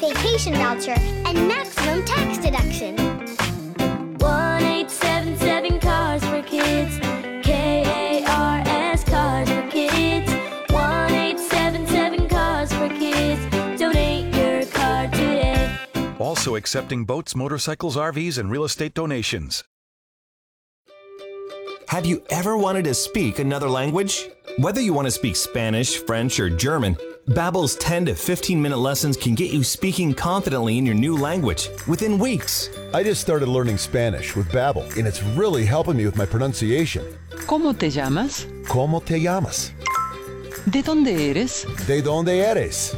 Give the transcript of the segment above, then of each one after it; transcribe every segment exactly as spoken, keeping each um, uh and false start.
vacation voucher and maximum tax deduction. one eight seven seven Cars for Kids. K A R S Cars for Kids. one eight seven seven Cars for Kids. Donate your car today. Also accepting boats, motorcycles, R Vs, and real estate donations. Have you ever wanted to speak another language? Whether you want to speak Spanish, French, or German, Babbel's ten to fifteen minute lessons can get you speaking confidently in your new language within weeks. I just started learning Spanish with Babbel, and it's really helping me with my pronunciation. ¿Cómo te llamas? ¿Cómo te llamas? ¿De dónde eres? ¿De dónde eres?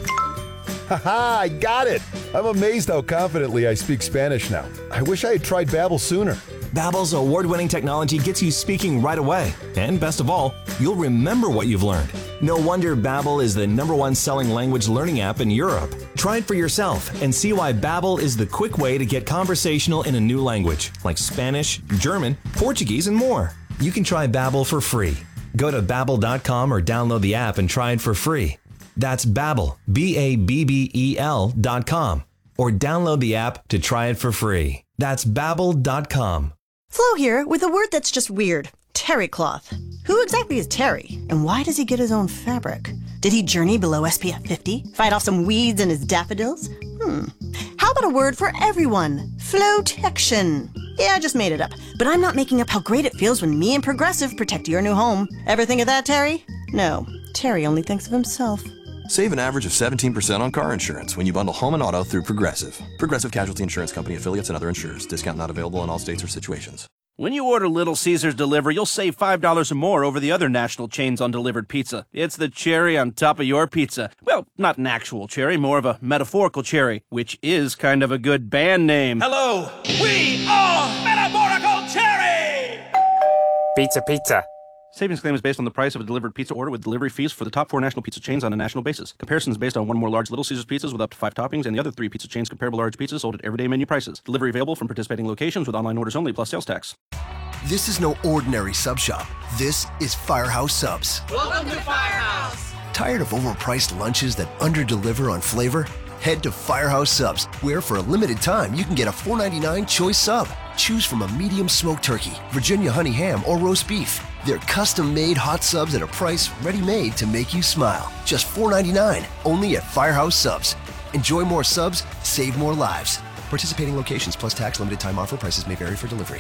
Haha, I got it! I'm amazed how confidently I speak Spanish now. I wish I had tried Babbel sooner. Babbel's award-winning technology gets you speaking right away. And best of all, you'll remember what you've learned. No wonder Babbel is the number one selling language learning app in Europe. Try it for yourself and see why Babbel is the quick way to get conversational in a new language, like Spanish, German, Portuguese, and more. You can try Babbel for free. Go to babbel dot com or download the app and try it for free. That's Babbel, B A B B E L dot com. Or download the app to try it for free. That's babbel dot com. Flo here with a word that's just weird. Terry cloth. Who exactly is Terry? And why does he get his own fabric? Did he journey below S P F fifty? Fight off some weeds in his daffodils? Hmm. How about a word for everyone? Flotection. Yeah, I just made it up. But I'm not making up how great it feels when me and Progressive protect your new home. Ever think of that, Terry? No. Terry only thinks of himself. Save an average of seventeen percent on car insurance when you bundle home and auto through Progressive. Progressive Casualty Insurance Company affiliates and other insurers. Discount not available in all states or situations. When you order Little Caesars Delivery, you'll save five dollars or more over the other national chains on delivered pizza. It's the cherry on top of your pizza. Well, not an actual cherry, more of a metaphorical cherry, which is kind of a good band name. Hello, we are Metaphorical Cherry! Pizza, pizza. Savings claim is based on the price of a delivered pizza order with delivery fees for the top four national pizza chains on a national basis. Comparison is based on one or more large Little Caesars pizzas with up to five toppings and the other three pizza chains' comparable large pizzas sold at everyday menu prices. Delivery available from participating locations with online orders only plus sales tax. This is no ordinary sub shop. This is Firehouse Subs. Welcome to Firehouse! Tired of overpriced lunches that underdeliver on flavor? Head to Firehouse Subs, where for a limited time you can get a four ninety-nine choice sub. Choose from a medium smoked turkey, Virginia honey ham, or roast beef. They're custom-made hot subs at a price ready-made to make you smile. Just four ninety-nine, only at Firehouse Subs. Enjoy more subs, save more lives. Participating locations plus tax, limited time offer. Prices may vary for delivery.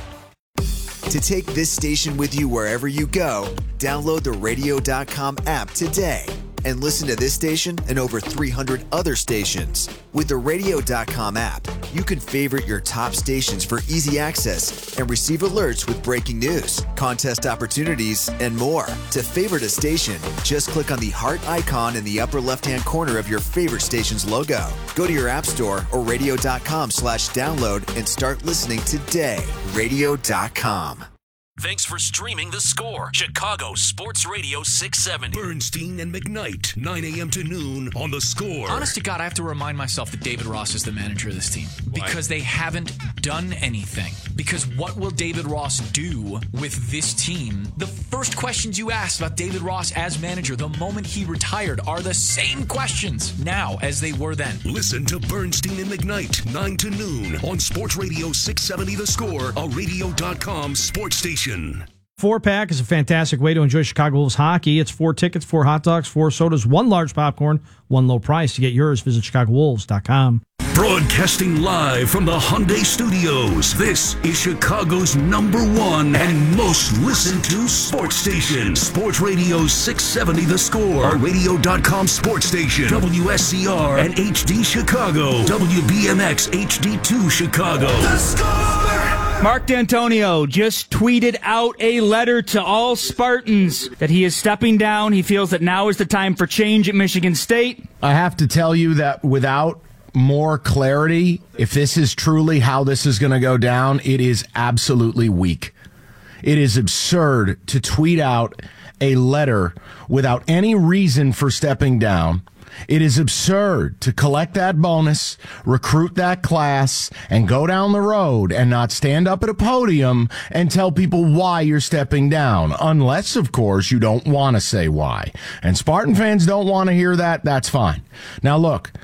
To take this station with you wherever you go, download the radio dot com app today and listen to this station and over three hundred other stations. With the radio dot com app, you can favorite your top stations for easy access and receive alerts with breaking news, contest opportunities, and more. To favorite a station, just click on the heart icon in the upper left-hand corner of your favorite station's logo. Go to your app store or radio dot com slash download and start listening today. radio dot com. Thanks for streaming The Score, Chicago Sports Radio six seventy. Bernstein and McKnight, nine a.m. to noon on The Score. Honest to God, I have to remind myself that David Ross is the manager of this team. Why? Because they haven't done anything. Because what will David Ross do with this team? The first questions you asked about David Ross as manager the moment he retired are the same questions now as they were then. Listen to Bernstein and McKnight, nine to noon on Sports Radio six seventy The Score, a radio dot com sports station. Four-pack is a fantastic way to enjoy Chicago Wolves hockey. It's four tickets, four hot dogs, four sodas, one large popcorn, one low price. To get yours, visit chicago wolves dot com. Broadcasting live from the Hyundai Studios, this is Chicago's number one and most listened to sports station. Sports Radio six seventy The Score, a radio dot com sports station. W S C R and H D Chicago. W B M X H D two Chicago. The Score! Mark D'Antonio just tweeted out a letter to all Spartans that he is stepping down. He feels that now is the time for change at Michigan State. I have to tell you that without more clarity, if this is truly how this is going to go down, it is absolutely weak. It is absurd to tweet out a letter without any reason for stepping down. It is absurd to collect that bonus, recruit that class, and go down the road and not stand up at a podium and tell people why you're stepping down. Unless, of course, you don't want to say why. And Spartan fans don't want to hear that. That's fine. Now, look,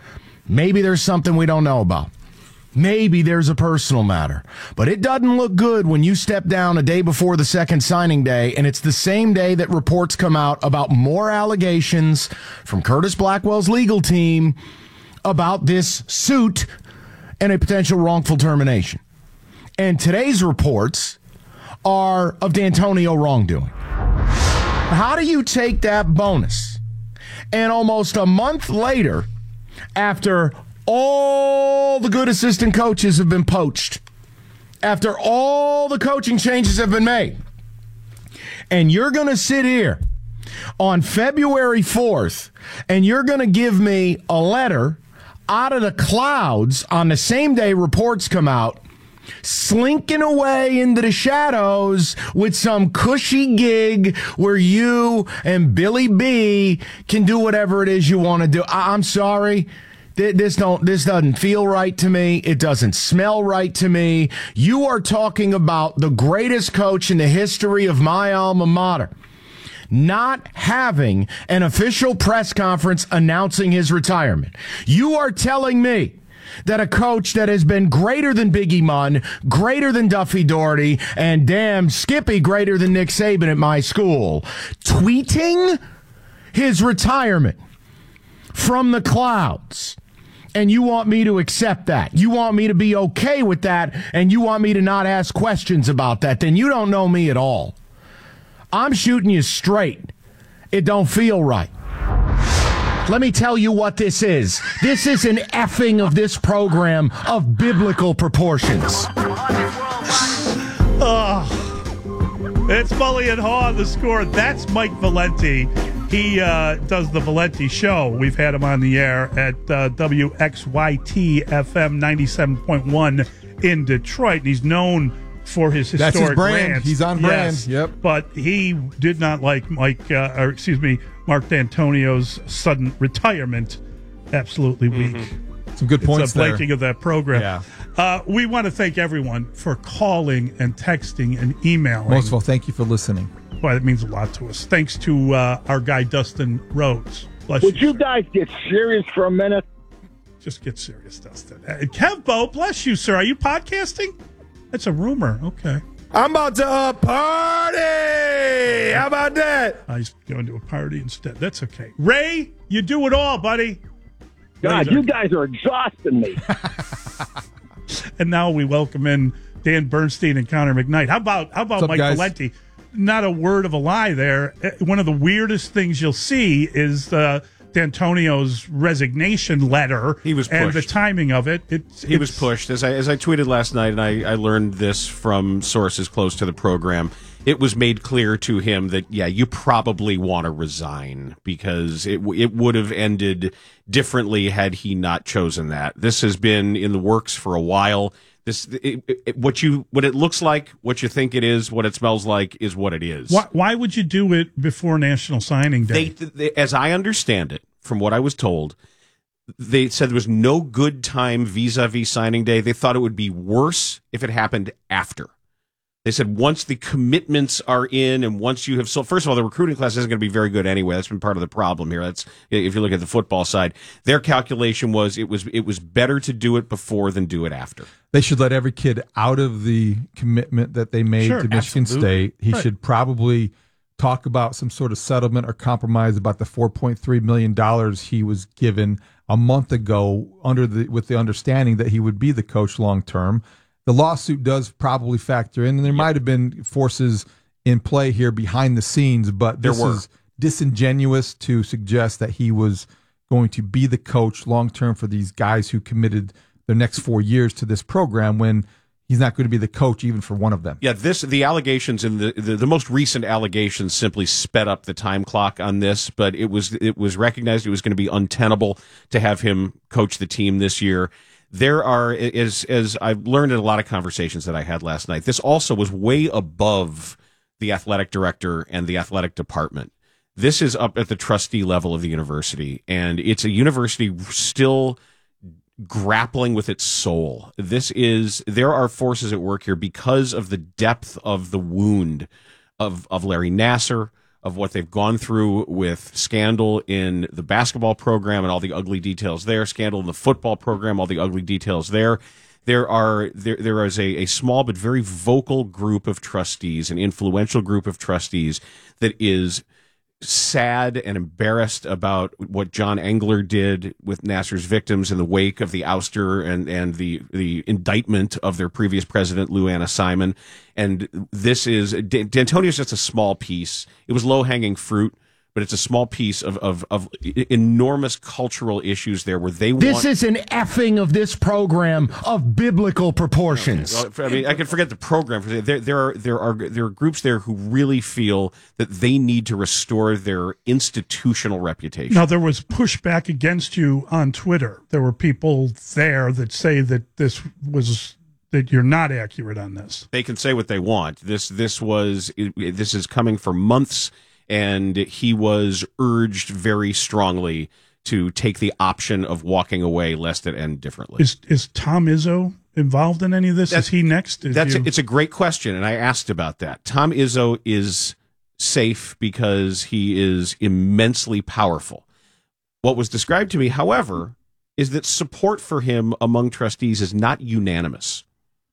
Maybe there's something we don't know about. Maybe there's a personal matter. But it doesn't look good when you step down a day before the second signing day, and it's the same day that reports come out about more allegations from Curtis Blackwell's legal team about this suit and a potential wrongful termination. And today's reports are of D'Antonio wrongdoing. How do you take that bonus and almost a month later, after all the good assistant coaches have been poached, after all the coaching changes have been made, and you're going to sit here on February fourth and you're going to give me a letter out of the clouds on the same day reports come out, slinking away into the shadows with some cushy gig where you and Billy B can do whatever it is you want to do. I- I'm sorry. This don't. This doesn't feel right to me. It doesn't smell right to me. You are talking about the greatest coach in the history of my alma mater not having an official press conference announcing his retirement. You are telling me that a coach that has been greater than Biggie Munn, greater than Duffy Daugherty, and damn Skippy greater than Nick Saban at my school, tweeting his retirement from the clouds. And you want me to accept that. You want me to be okay with that, and you want me to not ask questions about that. Then you don't know me at all. I'm shooting you straight. It don't feel right. Let me tell you what this is. This is an effing of this program of biblical proportions. Oh, it's Mully and Haw on The Score. That's Mike Valenti. He uh, does the Valenti Show. We've had him on the air at uh, W X Y T F M ninety-seven point one in Detroit. And he's known for his historic That's his brand. rants. He's on brand. Yes, yep. But he did not like Mike, uh, or excuse me, Mark D'Antonio's sudden retirement. Absolutely weak. Mm-hmm. Some good points it's a blanking there. of that program. Yeah. Uh, we want to thank everyone for calling and texting and emailing. Most of all, thank you for listening. Well, it means a lot to us. Thanks to uh, our guy, Dustin Rhodes. Bless Would you, you guys get serious for a minute? Just get serious, Dustin. Uh, Kev Bo, bless you, sir. Are you podcasting? That's a rumor. Okay. I'm about to uh, party. How about that? Uh, he's going to a party instead. That's okay. Ray, you do it all, buddy. God, you guys are exhausting me. And now we welcome in Dan Bernstein and Connor McKnight. How about how about What's up, Mike guys? Valenti? Not a word of a lie there. Uh, One of the weirdest things you'll see is uh, D'Antonio's resignation letter. He was and the pushed. timing of it. It's, He it's, was pushed. As I as I tweeted last night, and I, I learned this from sources close to the program, it was made clear to him that, yeah, you probably want to resign because it w- it would have ended differently had he not chosen that. This has been in the works for a while. This it, it, what you what it looks like, what you think it is, what it smells like is what it is. Why, why would you do it before National Signing Day? They, they, as I understand it, from what I was told, they said there was no good time vis-a-vis signing day. They thought it would be worse if it happened after. They said once the commitments are in and once you have so first of all, the recruiting class isn't going to be very good anyway. That's been part of the problem here. That's if you look at the football side. Their calculation was it was it was better to do it before than do it after. They should let every kid out of the commitment that they made Sure, to Michigan absolutely. State. He Right. should probably talk about some sort of settlement or compromise about the four point three million dollars he was given a month ago under the with the understanding that he would be the coach long term. The lawsuit does probably factor in, and there might have been forces in play here behind the scenes, but There this were. is disingenuous to suggest that he was going to be the coach long term for these guys who committed their next four years to this program when he's not going to be the coach even for one of them. Yeah, this the allegations in the, the the most recent allegations simply sped up the time clock on this, but it was it was recognized it was going to be untenable to have him coach the team this year. There are, as as I've learned in a lot of conversations that I had last night, this also was way above the athletic director and the athletic department. This is up at the trustee level of the university, and it's a university still grappling with its soul. This is, there are forces at work here because of the depth of the wound of, of Larry Nasser, of what they've gone through with scandal in the basketball program and all the ugly details there, scandal in the football program, all the ugly details there. There are there there is a, a small but very vocal group of trustees, an influential group of trustees that is sad and embarrassed about what John Engler did with Nassar's victims in the wake of the ouster and, and the, the indictment of their previous president, Lou Anna Simon. And this is, D'Antonio's just a small piece. It was low-hanging fruit, but it's a small piece of, of, of enormous cultural issues there where they This want... is an effing of this program of biblical proportions. Okay. Well, I mean, I can forget the program. There, there are there are there are groups there who really feel that they need to restore their institutional reputation. Now, there was pushback against you on Twitter. There were people there that say that this was that you're not accurate on this. They can say what they want. This this was this is coming for months. And he was urged very strongly to take the option of walking away lest it end differently. Is is Tom Izzo involved in any of this? That's, is he next? Is that's you... a, it's a great question, and I asked about that. Tom Izzo is safe because he is immensely powerful. What was described to me, however, is that support for him among trustees is not unanimous.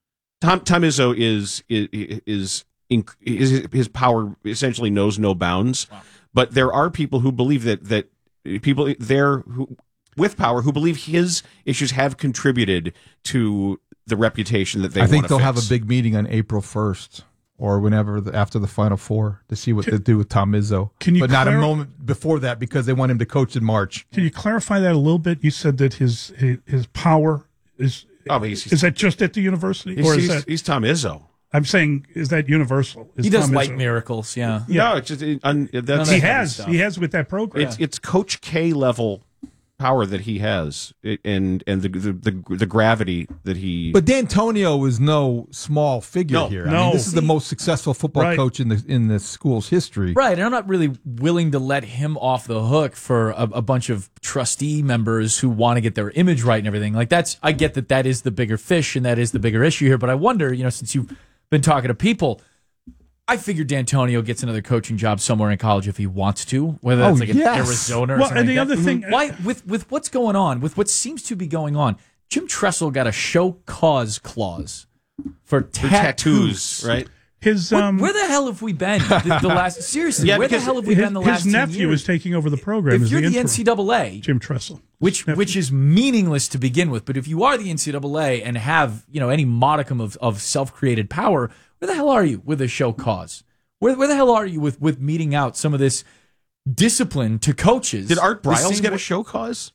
Tom Tom Izzo is is. is His, his power essentially knows no bounds, wow. But there are people who believe that that people there who with power who believe his issues have contributed to the reputation that they. I think they'll fix. have a big meeting on April first or whenever the, after the Final Four to see what can, they do with Tom Izzo. Can you but not clar- a moment before that because they want him to coach in March. Can you clarify that a little bit? You said that his his, his power is. Oh, he's, he's, is that just at the university, or is he's, that he's Tom Izzo? I'm saying, is that universal? Is he does Tom light Izzo? miracles, yeah. yeah. No, it's just it, un, that's, he has. He has with that program. It's it's Coach K level power that he has, it, and and the, the the the gravity that he. But D'Antonio is no small figure no, here. No, I mean, this is the most successful football right. coach in the in the school's history. Right, and I'm not really willing to let him off the hook for a, a bunch of trustee members who want to get their image right and everything. Like that's, I get that that is the bigger fish and that is the bigger issue here. But I wonder, you know, since you've been talking to people, I figured D'Antonio gets another coaching job somewhere in college if he wants to, whether that's oh, like in yes. Arizona or well, something and the like other that. thing, Why with with what's going on, with what seems to be going on, Jim Tressel got a show cause clause for tattoos, tattoos right? His um, where, where the hell have we been the, the last seriously? Yeah, where the hell have we his, been the last his nephew ten years? is taking over the program. If you're the, the N C double A, Jim Tressel, which which is meaningless to begin with, but if you are the N C double A and have you know any modicum of, of self created power, where the hell are you with a show cause? Where where the hell are you with, with meting out some of this discipline to coaches? Did Art Briles get way- a show cause?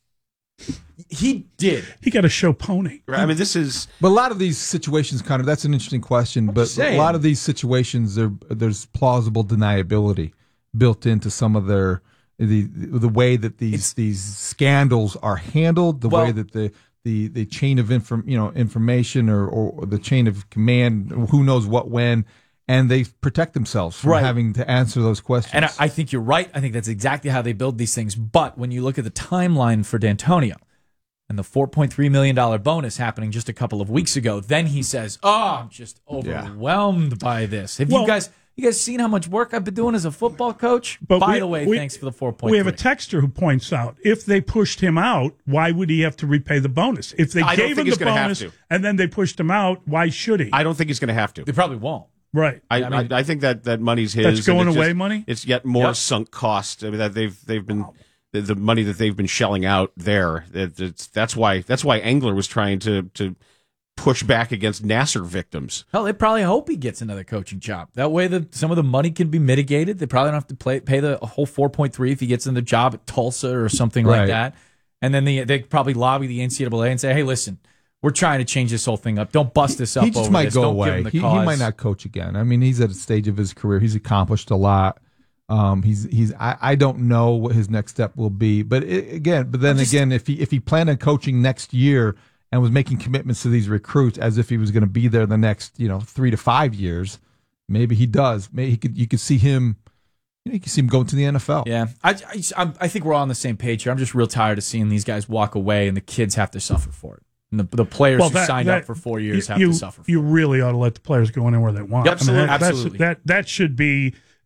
He did. He got a show pony. Right. I mean, this is. But a lot of these situations, kind of, that's an interesting question. But saying. a lot of these situations, there there's plausible deniability built into some of their the the way that these It's, these scandals are handled, the well, way that the the, the chain of inform you know information or, or the chain of command, who knows what when. And they protect themselves from Right. having to answer those questions. And I, I think you're right. I think that's exactly how they build these things. But when you look at the timeline for D'Antonio and the four point three million dollars bonus happening just a couple of weeks ago, then he says, oh, I'm just overwhelmed yeah. by this. Have well, you guys you guys seen how much work I've been doing as a football coach? But by we, the way, we, thanks for the four point three. We have a texter who points out, if they pushed him out, why would he have to repay the bonus? If they I gave him the bonus have to. and then they pushed him out, why should he? I don't think he's going to have to. They probably won't. Right. I, I, mean, I, I think that, that money's his. That's going away away just, money? It's yet more yep. sunk cost. I mean, that they've they've been the, the money that they've been shelling out there. It, it's, that's why that's why Engler was trying to to push back against Nassar victims. Hell, they probably hope he gets another coaching job. That way, the some of the money can be mitigated. They probably don't have to play, pay the whole four point three if he gets another job at Tulsa or something right. like that. And then they they probably lobby the N C double A and say, hey, listen, we're trying to change this whole thing up. Don't bust this up. He just over might this. go Don't away. Give him the he, he cause. might not coach again. I mean, he's at a stage of his career. He's accomplished a lot. Um, he's he's. I, I don't know what his next step will be. But it, again, but then just, again, if he if he planned on coaching next year and was making commitments to these recruits as if he was going to be there the next you know three to five years, maybe he does. Maybe he could. You could see him. You know, you can see him going to the N F L. Yeah, I, I, I think we're all on the same page here. I'm just real tired of seeing these guys walk away and the kids have to suffer for it. And the, the players well, who that, signed that, up for four years you, have you, to suffer for you it. really ought to let the players go anywhere they want. Yep, absolutely. I mean, that, absolutely. That, that should be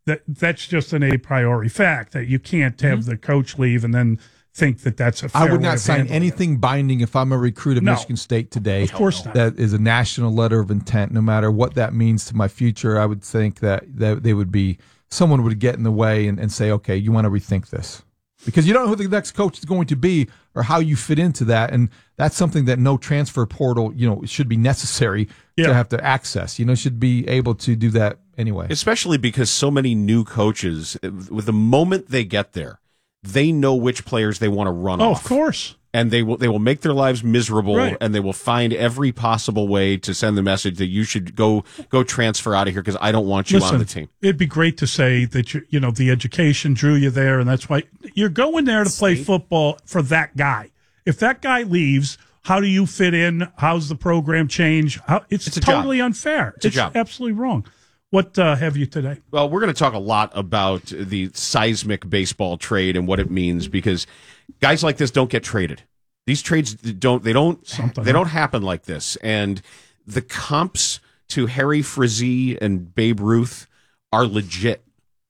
that that's just an a priori fact that you can't have mm-hmm. the coach leave and then think that that's a fair I would way not of sign anything it. binding if I'm a recruit of No. Michigan State today. Of course not. That is a national letter of intent. No matter what that means to my future, I would think that, that they would be someone would get in the way and, and say, okay, you want to rethink this. Because you don't know who the next coach is going to be or how you fit into that. And that's something that no transfer portal, you know, should be necessary Yeah. to have to access. You know, should be able to do that anyway. Especially because so many new coaches, with the moment they get there, they know which players they want to run Oh, off. of course. And they will they will make their lives miserable, Right. and they will find every possible way to send the message that you should go go transfer out of here because I don't want you Listen, on the team. It'd be great to say that you you know the education drew you there, and that's why you're going there to play football for that guy. If that guy leaves, how do you fit in? How's the program change? How, it's, It's a totally job. unfair. It's a job. absolutely wrong. What uh, have you today? Well, we're going to talk a lot about the seismic baseball trade and what it means because guys like this don't get traded. These trades don't they don't Something, they huh? don't happen like this. And the comps to Harry Frazee and Babe Ruth are legit.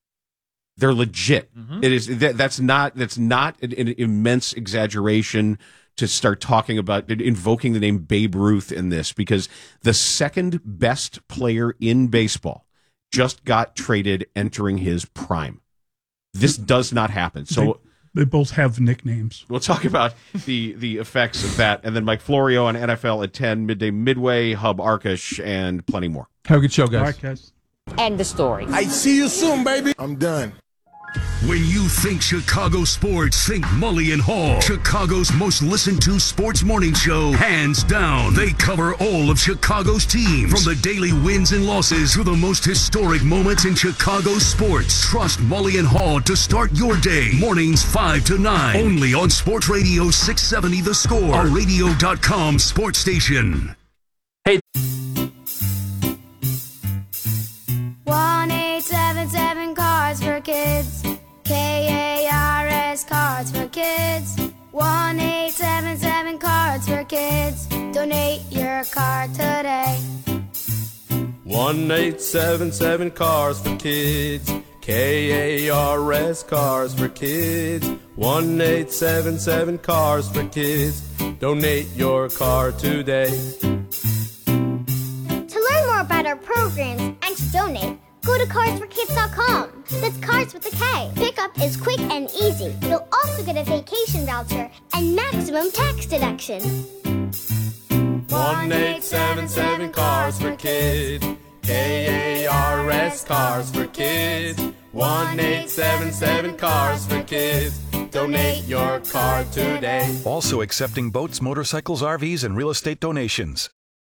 They're legit. Mm-hmm. It is that, that's not that's not an, an immense exaggeration to start talking about invoking the name Babe Ruth in this because the second best player in baseball just got traded entering his prime. This does not happen. So They, they both have nicknames. we'll talk about the the effects of that, and then Mike Florio on N F L at ten, Midday Midway, Hub Arkush, and plenty more. Have a good show, guys. All right, guys. End the story. I see you soon, baby. I'm done. When you think Chicago sports, think Mully and Hall. Chicago's most listened to sports morning show. Hands down. They cover all of Chicago's teams. From the daily wins and losses to the most historic moments in Chicago sports. Trust Mully and Hall to start your day. Mornings five to nine. Only on Sports Radio six seventy The Score. A radio dot com sports station. Hey. one eight seven seven Cars for Kids. K A R S Cards for Kids. one eight seven seven Cards for Kids. Donate your card today. one eight seven seven Cars for Kids. K A R S Cars for Kids. one eight seven seven Cars for Kids. Donate your car today. To learn more about our programs and to donate, go to cars for kids dot com. That's Cars with a K. Pickup is quick and easy. You'll also get a vacation voucher and maximum tax deduction. one eight seven seven Cars for Kids. K A R S Cars for Kids. one eight seven seven Cars for Kids. Donate your car today. Also accepting boats, motorcycles, R Vs, and real estate donations.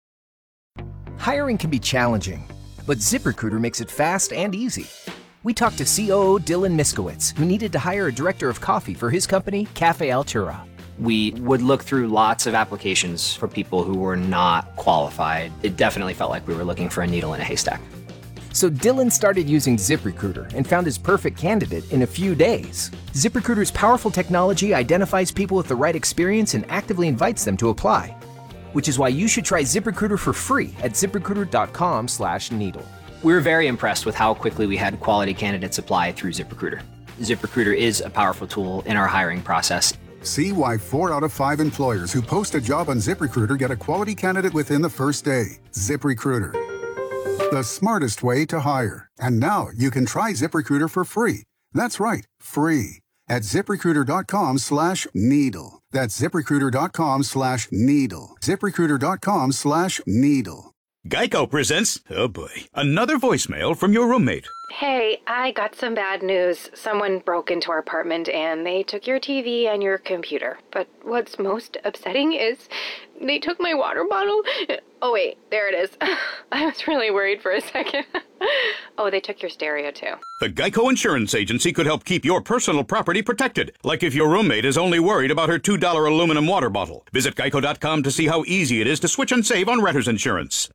Hiring can be challenging, but ZipRecruiter makes it fast and easy. We talked to C O O Dylan Miskowitz, who needed to hire a director of coffee for his company, Cafe Altura. We would look through lots of applications for people who were not qualified. It definitely felt like we were looking for a needle in a haystack. So Dylan started using ZipRecruiter and found his perfect candidate in a few days. ZipRecruiter's powerful technology identifies people with the right experience and actively invites them to apply. Which is why you should try ZipRecruiter for free at ziprecruiter dot com slash needle. We were very impressed with how quickly we had quality candidates apply through ZipRecruiter. ZipRecruiter is a powerful tool in our hiring process. See why four out of five employers who post a job on ZipRecruiter get a quality candidate within the first day. ZipRecruiter, the smartest way to hire. And now you can try ZipRecruiter for free. That's right, free. At ziprecruiter dot com slash needle. That's ziprecruiter dot com slash needle. ziprecruiter dot com slash needle. Geico presents, oh boy, another voicemail from your roommate. Hey, I got some bad news. Someone broke into our apartment and they took your T V and your computer. But what's most upsetting is they took my water bottle. Oh wait, there it is. I was really worried for a second. Oh, they took your stereo too. The Geico Insurance Agency could help keep your personal property protected, like if your roommate is only worried about her two dollar aluminum water bottle. Visit geico dot com to see how easy it is to switch and save on renter's insurance.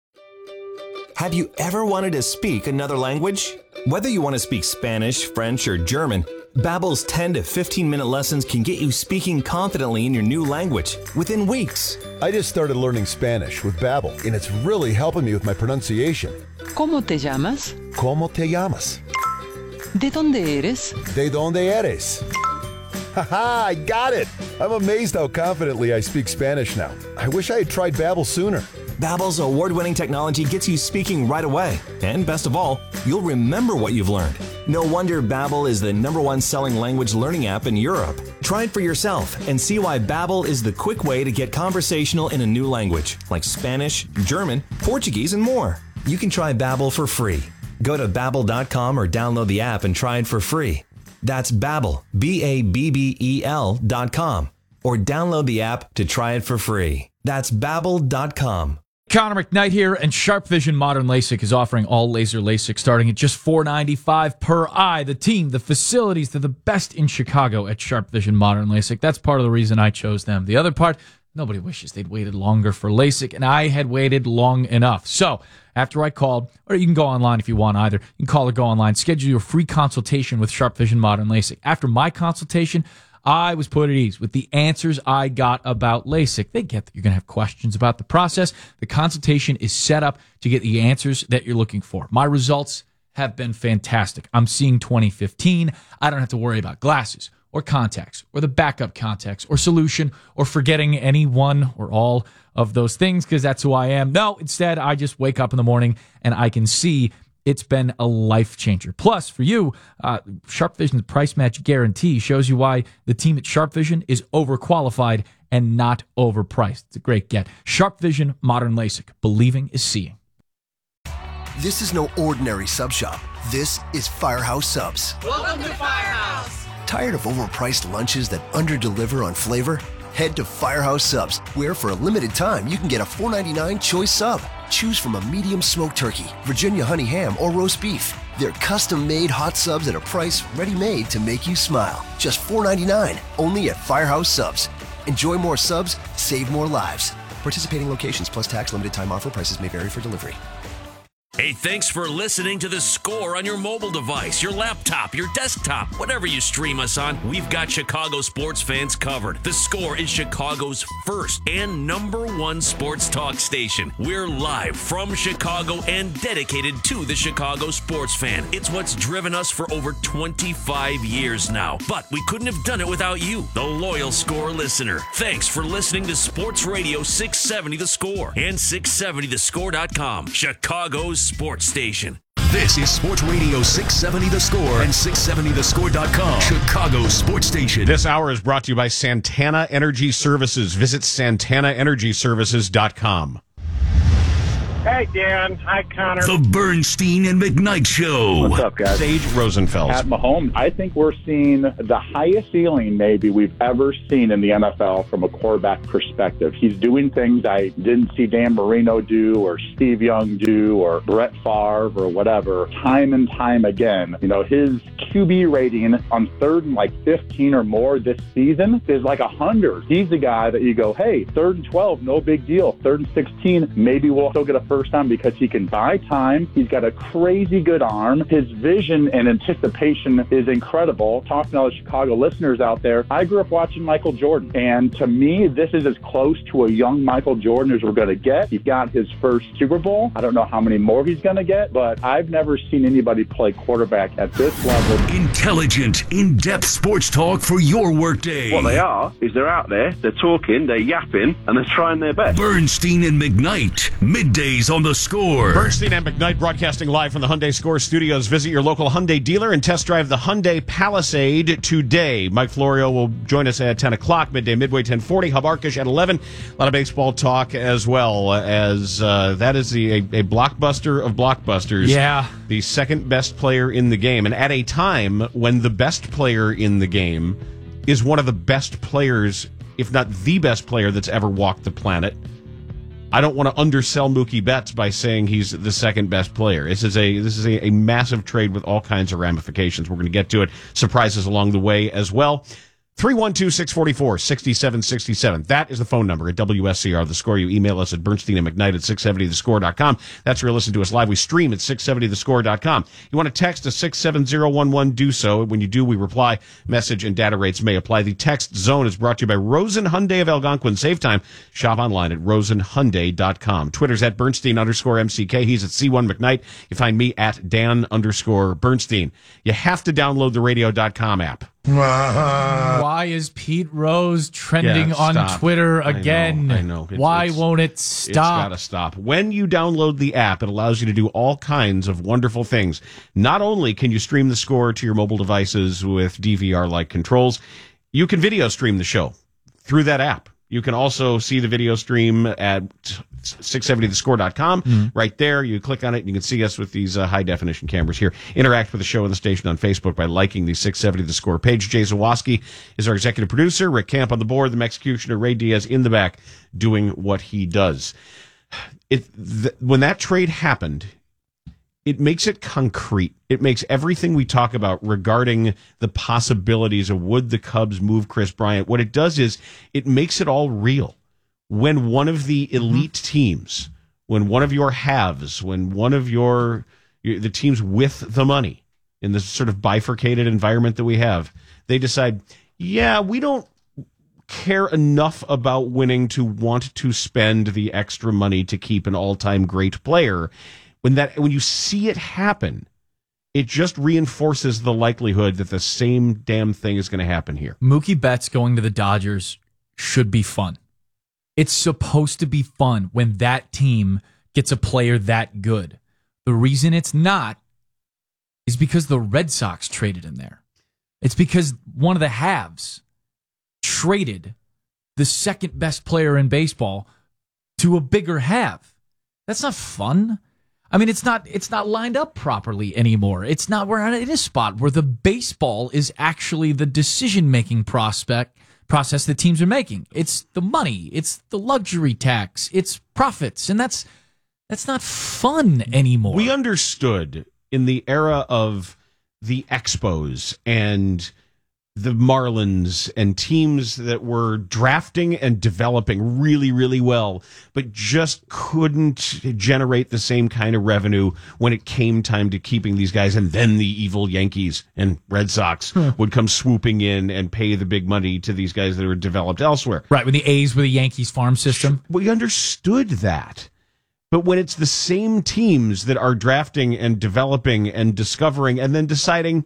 Have you ever wanted to speak another language? Whether you want to speak Spanish, French, or German, Babbel's ten to fifteen minute lessons can get you speaking confidently in your new language within weeks. I just started learning Spanish with Babbel, and it's really helping me with my pronunciation. ¿Cómo te llamas? ¿Cómo te llamas? ¿De dónde eres? ¿De dónde eres? Haha, I got it! I'm amazed how confidently I speak Spanish now. I wish I had tried Babbel sooner. Babbel's award-winning technology gets you speaking right away. And best of all, you'll remember what you've learned. No wonder Babbel is the number one selling language learning app in Europe. Try it for yourself and see why Babbel is the quick way to get conversational in a new language, like Spanish, German, Portuguese, and more. You can try Babbel for free. Go to babbel dot com or download the app and try it for free. That's Babbel, B A B B E L dot com, or download the app to try it for free. That's babbel dot com. Connor McKnight here, and Sharp Vision Modern LASIK is offering all laser LASIK starting at just four dollars and ninety-five cents per eye. The team, the facilities, they're the best in Chicago at Sharp Vision Modern LASIK. That's part of the reason I chose them. The other part, nobody wishes they'd waited longer for LASIK, and I had waited long enough. So after I called, or you can go online if you want either. You can call or go online. Schedule your free consultation with Sharp Vision Modern LASIK. After my consultation, I was put at ease with the answers I got about LASIK. They get that you're going to have questions about the process. The consultation is set up to get the answers that you're looking for. My results have been fantastic. I'm seeing twenty fifteen. I don't have to worry about glasses or contacts or the backup contacts or solution or forgetting any one or all of those things because that's who I am. No, instead, I just wake up in the morning and I can see. It's been a life changer. Plus, for you, uh, Sharp Vision's price match guarantee shows you why the team at Sharp Vision is overqualified and not overpriced. It's a great get. Sharp Vision Modern LASIK. Believing is seeing. This is no ordinary sub shop. This is Firehouse Subs. Welcome to Firehouse. Tired of overpriced lunches that underdeliver on flavor? Head to Firehouse Subs, where for a limited time you can get a four ninety-nine choice sub. Choose from a medium smoked turkey, Virginia honey ham, or roast beef. They're custom-made hot subs at a price ready-made to make you smile. Just four ninety-nine, only at Firehouse Subs. Enjoy more subs, save more lives. Participating locations plus tax, limited time offer. Prices may vary for delivery. Hey, thanks for listening to The Score on your mobile device, your laptop, your desktop, whatever you stream us on. We've got Chicago sports fans covered. The Score is Chicago's first and number one sports talk station. We're live from Chicago and dedicated to the Chicago sports fan. It's what's driven us for over twenty-five years now. But we couldn't have done it without you, the loyal Score listener. Thanks for listening to Sports Radio six seventy The Score and six seventy the score dot com, Chicago's sports station. This is Sports Radio six seventy The Score and six seventy the score dot com, Chicago's sports station. This hour is brought to you by Santana Energy Services. Visit santana energy services dot com. Hey, Dan. Hi, Connor. The Bernstein and McKnight Show. What's up, guys? Sage Rosenfeld. Pat Mahomes. I think we're seeing the highest ceiling maybe we've ever seen in the N F L from a quarterback perspective. He's doing things I didn't see Dan Marino do or Steve Young do or Brett Favre or whatever time and time again. You know, his Q B rating on third and like fifteen or more this season is like one hundred. He's the guy that you go, hey, third and twelve, no big deal. Third and sixteen, maybe we'll still get a first time because he can buy time. He's got a crazy good arm. His vision and anticipation is incredible. Talking to all the Chicago listeners out there, I grew up watching Michael Jordan. And to me, this is as close to a young Michael Jordan as we're going to get. He got his first Super Bowl. I don't know how many more he's going to get, but I've never seen anybody play quarterback at this level. Intelligent, in-depth sports talk for your workday. What they are is they're out there, they're talking, they're yapping, and they're trying their best. Bernstein and McKnight, middays on The Score. Bernstein and McKnight broadcasting live from the Hyundai Score studios. Visit your local Hyundai dealer and test drive the Hyundai Palisade today. Mike Florio will join us at ten o'clock, midday, midway, ten forty. Hub Arkish at eleven. A lot of baseball talk as well, as uh, that is the, a, a blockbuster of blockbusters. Yeah. The second best player in the game. And at a time when the best player in the game is one of the best players, if not the best player that's ever walked the planet. I don't want to undersell Mookie Betts by saying he's the second best player. This is a this is a, a massive trade with all kinds of ramifications. We're going to get to it. Surprises along the way as well. three one two, six four four, six seven six seven. That is the phone number at W S C R. The Score. You email us at Bernstein and McKnight at six seventy the score dot com. That's where you listen to us live. We stream at six seventy the score dot com. You want to text to six seven zero one one, do so. When you do, we reply. Message and data rates may apply. The text zone is brought to you by Rosen Hyundai of Algonquin. Save time. Shop online at rosen hyundai dot com. Twitter's at Bernstein underscore M C K. He's at C one McKnight. You find me at Dan underscore Bernstein. You have to download the radio dot com app. Why is Pete Rose trending Yeah, on stop. Twitter I know, again? I know. It's- Why it's- won't it It's stop? got to stop. When you download the app, it allows you to do all kinds of wonderful things. Not only can you stream the Score to your mobile devices with D V R-like controls, you can video stream the show through that app. You can also see the video stream at six seventy the score dot com. Mm-hmm. Right there, you click on it, and you can see us with these uh, high-definition cameras here. Interact with the show and the station on Facebook by liking the six seventy The Score page. Jay Zawoski is our executive producer. Rick Camp on the board. The executioner, Ray Diaz, in the back doing what he does. It th- when that trade happened, it makes it concrete. It makes everything we talk about regarding the possibilities of would the Cubs move Chris Bryant, what it does is it makes it all real. When one of the elite teams, when one of your haves, when one of your, your the teams with the money in this sort of bifurcated environment that we have, they decide, yeah, we don't care enough about winning to want to spend the extra money to keep an all-time great player. When that, when you see it happen, it just reinforces the likelihood that the same damn thing is going to happen here. Mookie Betts going to the Dodgers should be fun. It's supposed to be fun when that team gets a player that good. The reason it's not is because the Red Sox traded him there. It's because one of the halves traded the second best player in baseball to a bigger half. That's not fun. I mean, it's not it's not lined up properly anymore. It's not, we're in a spot where the baseball is actually the decision-making prospect process that teams are making. It's the money, it's the luxury tax, it's profits, and that's that's not fun anymore. We understood in the era of the Expos and the Marlins and teams that were drafting and developing really, really well, but just couldn't generate the same kind of revenue when it came time to keeping these guys. And then the evil Yankees and Red Sox huh. would come swooping in and pay the big money to these guys that were developed elsewhere. Right, when the A's were the Yankees farm system. We understood that. But when it's the same teams that are drafting and developing and discovering and then deciding,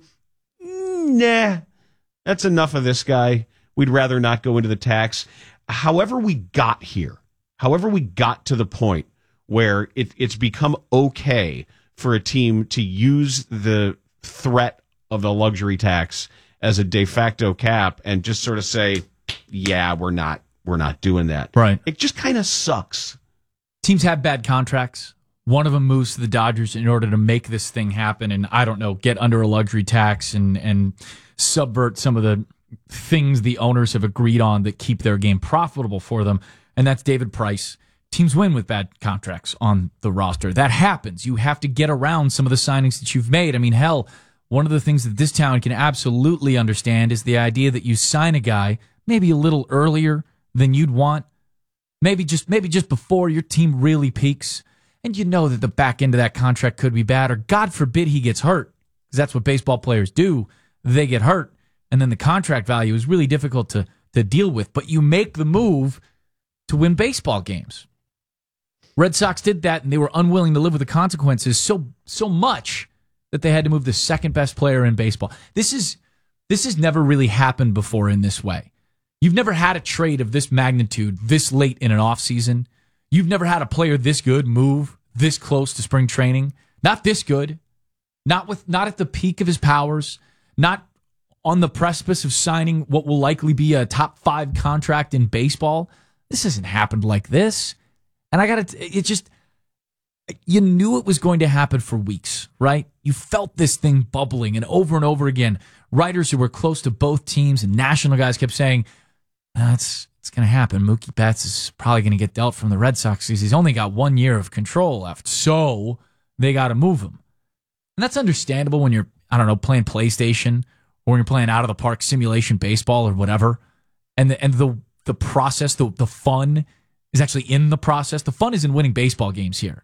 nah, that's enough of this guy. We'd rather not go into the tax. However we got here, however we got to the point where it, it's become okay for a team to use the threat of the luxury tax as a de facto cap and just sort of say, yeah, we're not, we're not doing that. Right. It just kind of sucks. Teams have bad contracts. One of them moves to the Dodgers in order to make this thing happen and, I don't know, get under a luxury tax and, and subvert some of the things the owners have agreed on that keep their game profitable for them, and that's David Price. Teams win with bad contracts on the roster. That happens. You have to get around some of the signings that you've made. I mean, hell, one of the things that this town can absolutely understand is the idea that you sign a guy maybe a little earlier than you'd want, maybe just maybe just before your team really peaks, and you know that the back end of that contract could be bad, or God forbid he gets hurt, because that's what baseball players do. They get hurt, and then the contract value is really difficult to, to deal with. But you make the move to win baseball games. Red Sox did that, and they were unwilling to live with the consequences so so much that they had to move the second best player in baseball. This is this has never really happened before in this way. You've never had a trade of this magnitude this late in an offseason. You've never had a player this good move this close to spring training. Not this good. Not with not at the peak of his powers. Not on the precipice of signing what will likely be a top five contract in baseball. This hasn't happened like this. And I got to, it just, you knew it was going to happen for weeks, right? You felt this thing bubbling, and over and over again, writers who were close to both teams and national guys kept saying, that's, it's going to happen. Mookie Betts is probably going to get dealt from the Red Sox because he's only got one year of control left. So they got to move him. And that's understandable when you're, I don't know, playing PlayStation or when you're playing out of the park simulation baseball or whatever, and the, and the the process, the the fun is actually in the process. The fun is in winning baseball games here.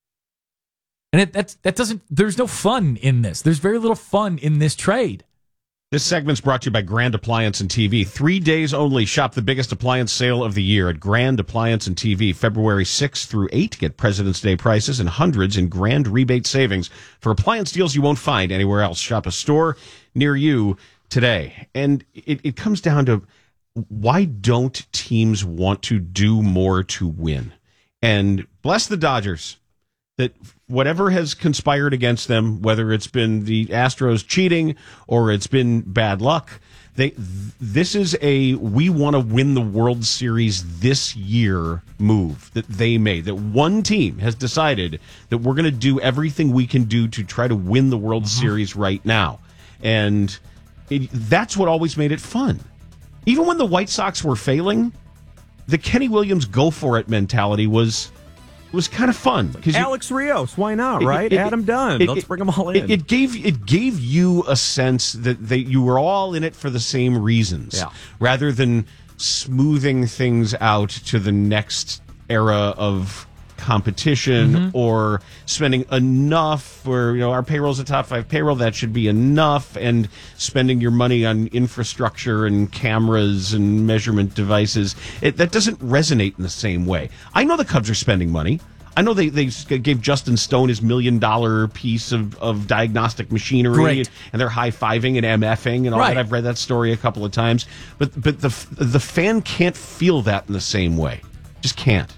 And it, that's, that doesn't, there's no fun in this. There's very little fun in this trade. This segment's brought to you by Grand Appliance and T V. Three days only. Shop the biggest appliance sale of the year at Grand Appliance and T V. February sixth through eighth. Get President's Day prices and hundreds in grand rebate savings for appliance deals you won't find anywhere else. Shop a store near you today. And it, it comes down to, why don't teams want to do more to win? And bless the Dodgers that whatever has conspired against them, whether it's been the Astros cheating or it's been bad luck, they this is a we want to win the World Series this year move that they made. That one team has decided that we're going to do everything we can do to try to win the World mm-hmm. Series right now. And it, that's what always made it fun. Even when the White Sox were failing, the Kenny Williams go-for-it mentality was was kind of fun. Alex you, Rios, why not, right? It, it, Adam Dunn, it, let's it, bring them all in. It, it gave it gave you a sense that they, you were all in it for the same reasons, yeah. rather than smoothing things out to the next era of competition mm-hmm. or spending enough, or you know, our payroll's a top five payroll, that should be enough, and spending your money on infrastructure and cameras and measurement devices. It, that doesn't resonate in the same way. I know the Cubs are spending money. I know they, they gave Justin Stone his million dollar piece of, of diagnostic machinery, Great. and they're high-fiving and M F-ing and all right. that. I've read that story a couple of times. But but the the fan can't feel that in the same way. Just can't.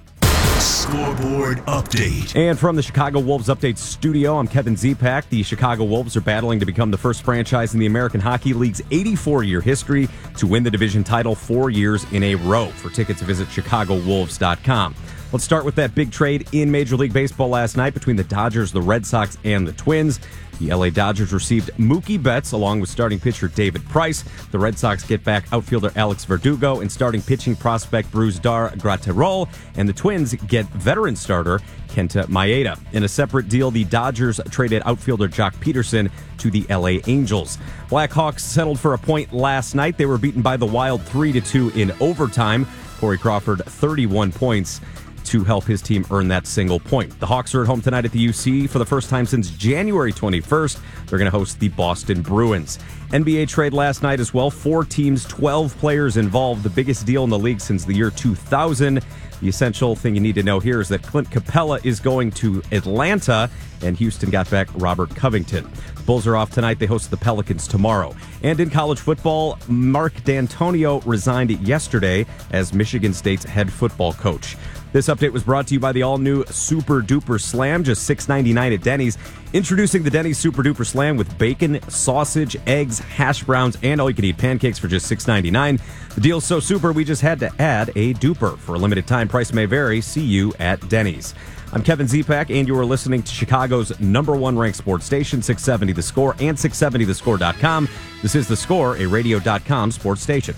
Scoreboard update. And from the Chicago Wolves Update studio, I'm Kevin Zipak. The Chicago Wolves are battling to become the first franchise in the American Hockey League's eighty-four year history to win the division title four years in a row. For tickets, visit chicago wolves dot com. Let's start with that big trade in Major League Baseball last night between the Dodgers, the Red Sox, and the Twins. The L A Dodgers received Mookie Betts along with starting pitcher David Price. The Red Sox get back outfielder Alex Verdugo and starting pitching prospect Brusdar Graterol. And the Twins get veteran starter Kenta Maeda. In a separate deal, the Dodgers traded outfielder Jock Peterson to the L A Angels. Blackhawks settled for a point last night. They were beaten by the Wild three to two in overtime. Corey Crawford, thirty-one points to help his team earn that single point. The Hawks are at home tonight at the U C for the first time since January twenty-first. They're going to host the Boston Bruins. N B A trade last night as well. Four teams, twelve players involved. The biggest deal in the league since the year two thousand. The essential thing you need to know here is that Clint Capella is going to Atlanta, and Houston got back Robert Covington. The Bulls are off tonight. They host the Pelicans tomorrow. And in college football, Mark D'Antonio resigned yesterday as Michigan State's head football coach. This update was brought to you by the all-new Super Duper Slam, just six ninety-nine at Denny's. Introducing the Denny's Super Duper Slam with bacon, sausage, eggs, hash browns, and all-you-can-eat pancakes for just six ninety-nine. The deal's so super, we just had to add a duper. For a limited time, price may vary. See you at Denny's. I'm Kevin Zipak, and you are listening to Chicago's number one ranked sports station, six seventy The Score, and six seventy the score dot com. This is The Score, a radio dot com sports station.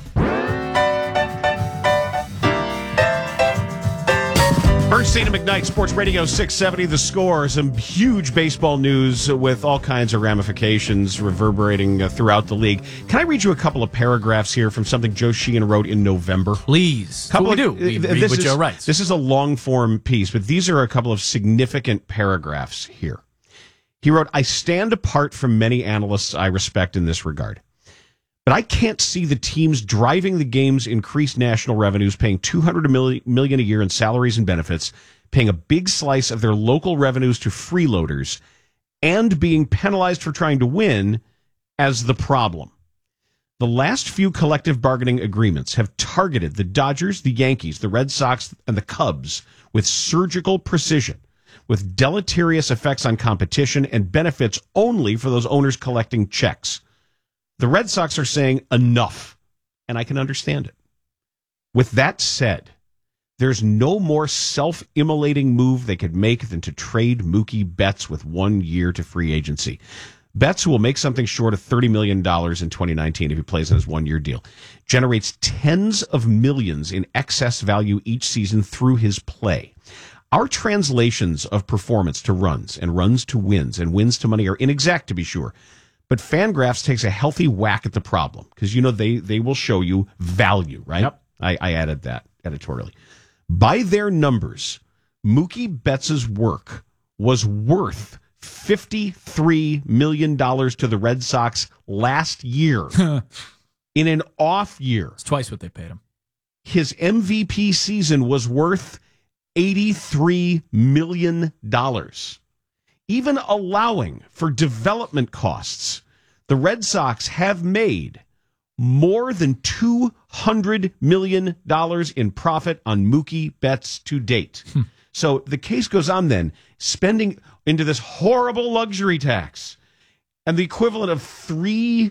Bernstein and McKnight, Sports Radio six seventy The Score. Some huge baseball news with all kinds of ramifications reverberating uh, throughout the league. Can I read you a couple of paragraphs here from something Joe Sheehan wrote in November? Please. Couple what we of, do. We uh, read this what is, Joe writes. This is a long-form piece, but these are a couple of significant paragraphs here. He wrote, I stand apart from many analysts I respect in this regard. But I can't see the teams driving the game's increased national revenues, paying two hundred million dollars a year in salaries and benefits, paying a big slice of their local revenues to freeloaders, and being penalized for trying to win as the problem. The last few collective bargaining agreements have targeted the Dodgers, the Yankees, the Red Sox, and the Cubs with surgical precision, with deleterious effects on competition and benefits only for those owners collecting checks. The Red Sox are saying enough, and I can understand it. With that said, there's no more self-immolating move they could make than to trade Mookie Betts with one year to free agency. Betts, who will make something short of thirty million dollars in twenty nineteen if he plays in his one-year deal, generates tens of millions in excess value each season through his play. Our translations of performance to runs and runs to wins and wins to money are inexact, to be sure. But Fangraphs takes a healthy whack at the problem because, you know, they, they will show you value, right? Yep. I, I added that editorially. By their numbers, Mookie Betts' work was worth fifty-three million dollars to the Red Sox last year in an off year. It's twice what they paid him. His M V P season was worth eighty-three million dollars. Even allowing for development costs, the Red Sox have made more than two hundred million dollars in profit on Mookie Betts to date. So the case goes on then, spending into this horrible luxury tax and the equivalent of three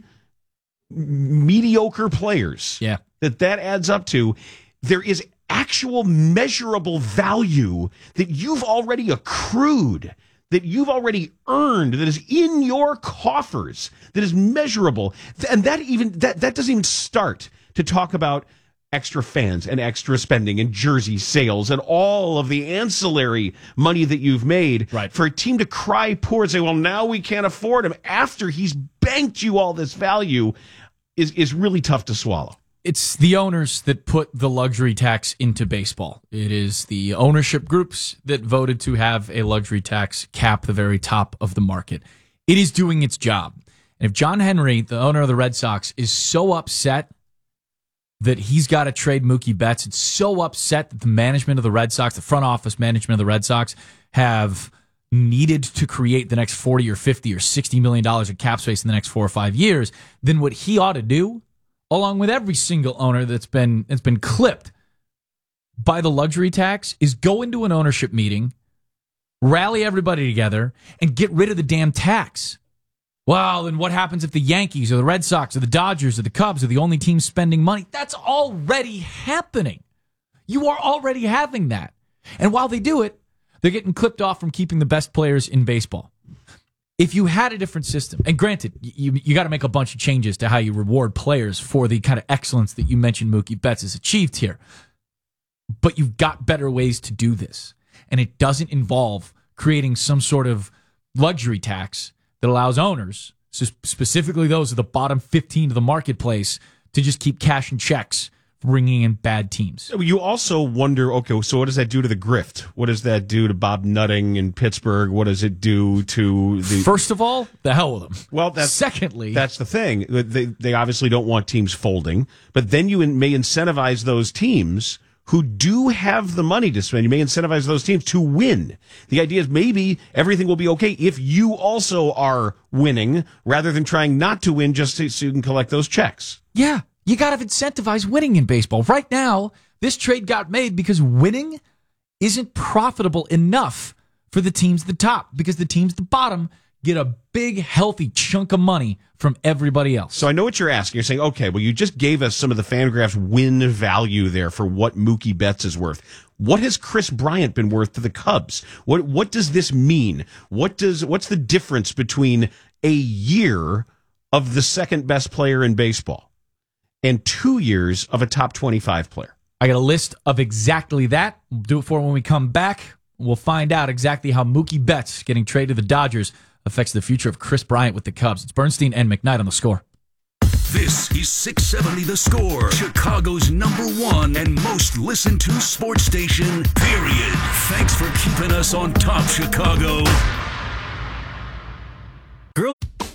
mediocre players yeah. that that adds up to. There is actual measurable value that you've already accrued, that you've already earned, that is in your coffers, that is measurable. And that even that, that doesn't even start to talk about extra fans and extra spending and jersey sales and all of the ancillary money that you've made. Right. For a team to cry poor and say, well, now we can't afford him after he's banked you all this value is, is really tough to swallow. It's the owners that put the luxury tax into baseball. It is the ownership groups that voted to have a luxury tax cap the very top of the market. It is doing its job. And if John Henry, the owner of the Red Sox, is so upset that he's got to trade Mookie Betts, it's so upset that the management of the Red Sox, the front office management of the Red Sox, have needed to create the next forty or fifty or sixty million dollars in cap space in the next four or five years, then what he ought to do, along with every single owner that's been that's been clipped by the luxury tax, is go into an ownership meeting, rally everybody together, and get rid of the damn tax. Well, then what happens if the Yankees or the Red Sox or the Dodgers or the Cubs are the only teams spending money? That's already happening. You are already having that. And while they do it, they're getting clipped off from keeping the best players in baseball. If you had a different system, and granted, you you got to make a bunch of changes to how you reward players for the kind of excellence that you mentioned Mookie Betts has achieved here, but you've got better ways to do this. And it doesn't involve creating some sort of luxury tax that allows owners, so specifically those at the bottom fifteen of the marketplace, to just keep cashing checks, bringing in bad teams. You also wonder, okay, so what does that do to the grift? What does that do to Bob Nutting in Pittsburgh? What does it do to the... First of all, the hell with them. Well, that's... Secondly... That's the thing. They, they obviously don't want teams folding, but then you may incentivize those teams who do have the money to spend. You may incentivize those teams to win. The idea is maybe everything will be okay if you also are winning rather than trying not to win just so you can collect those checks. Yeah. You got to incentivize winning in baseball. Right now, this trade got made because winning isn't profitable enough for the teams at the top, because the teams at the bottom get a big, healthy chunk of money from everybody else. So I know what you're asking. You're saying, okay, well, you just gave us some of the Fangraphs win value there for what Mookie Betts is worth. What has Chris Bryant been worth to the Cubs? What what does this mean? What does what's the difference between a year of the second best player in baseball and two years of a top twenty-five player? I got a list of exactly that. We'll do it for when we come back. We'll find out exactly how Mookie Betts getting traded to the Dodgers affects the future of Chris Bryant with the Cubs. It's Bernstein and McKnight on The Score. This is six seventy The Score, Chicago's number one and most listened to sports station, period. Thanks for keeping us on top, Chicago. Girl.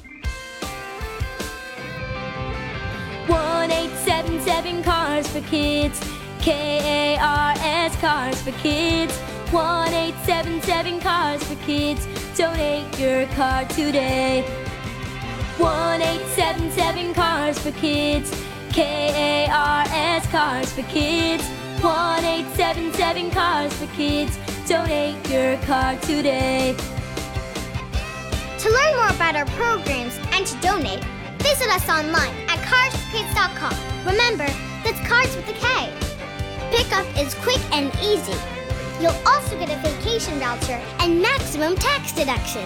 one eight seven seven Cars for Kids. K A R S Cars for Kids. one eight seven seven Cars for Kids. Donate your car today. one eight seven seven Cars for Kids. K A R S Cars for Kids. one eight seven seven Cars for Kids. Donate your car today. To learn more about our programs and to donate, visit us online at cars for kids dot com. Remember, that's Cars with a K. Pickup is quick and easy. You'll also get a vacation voucher and maximum tax deduction.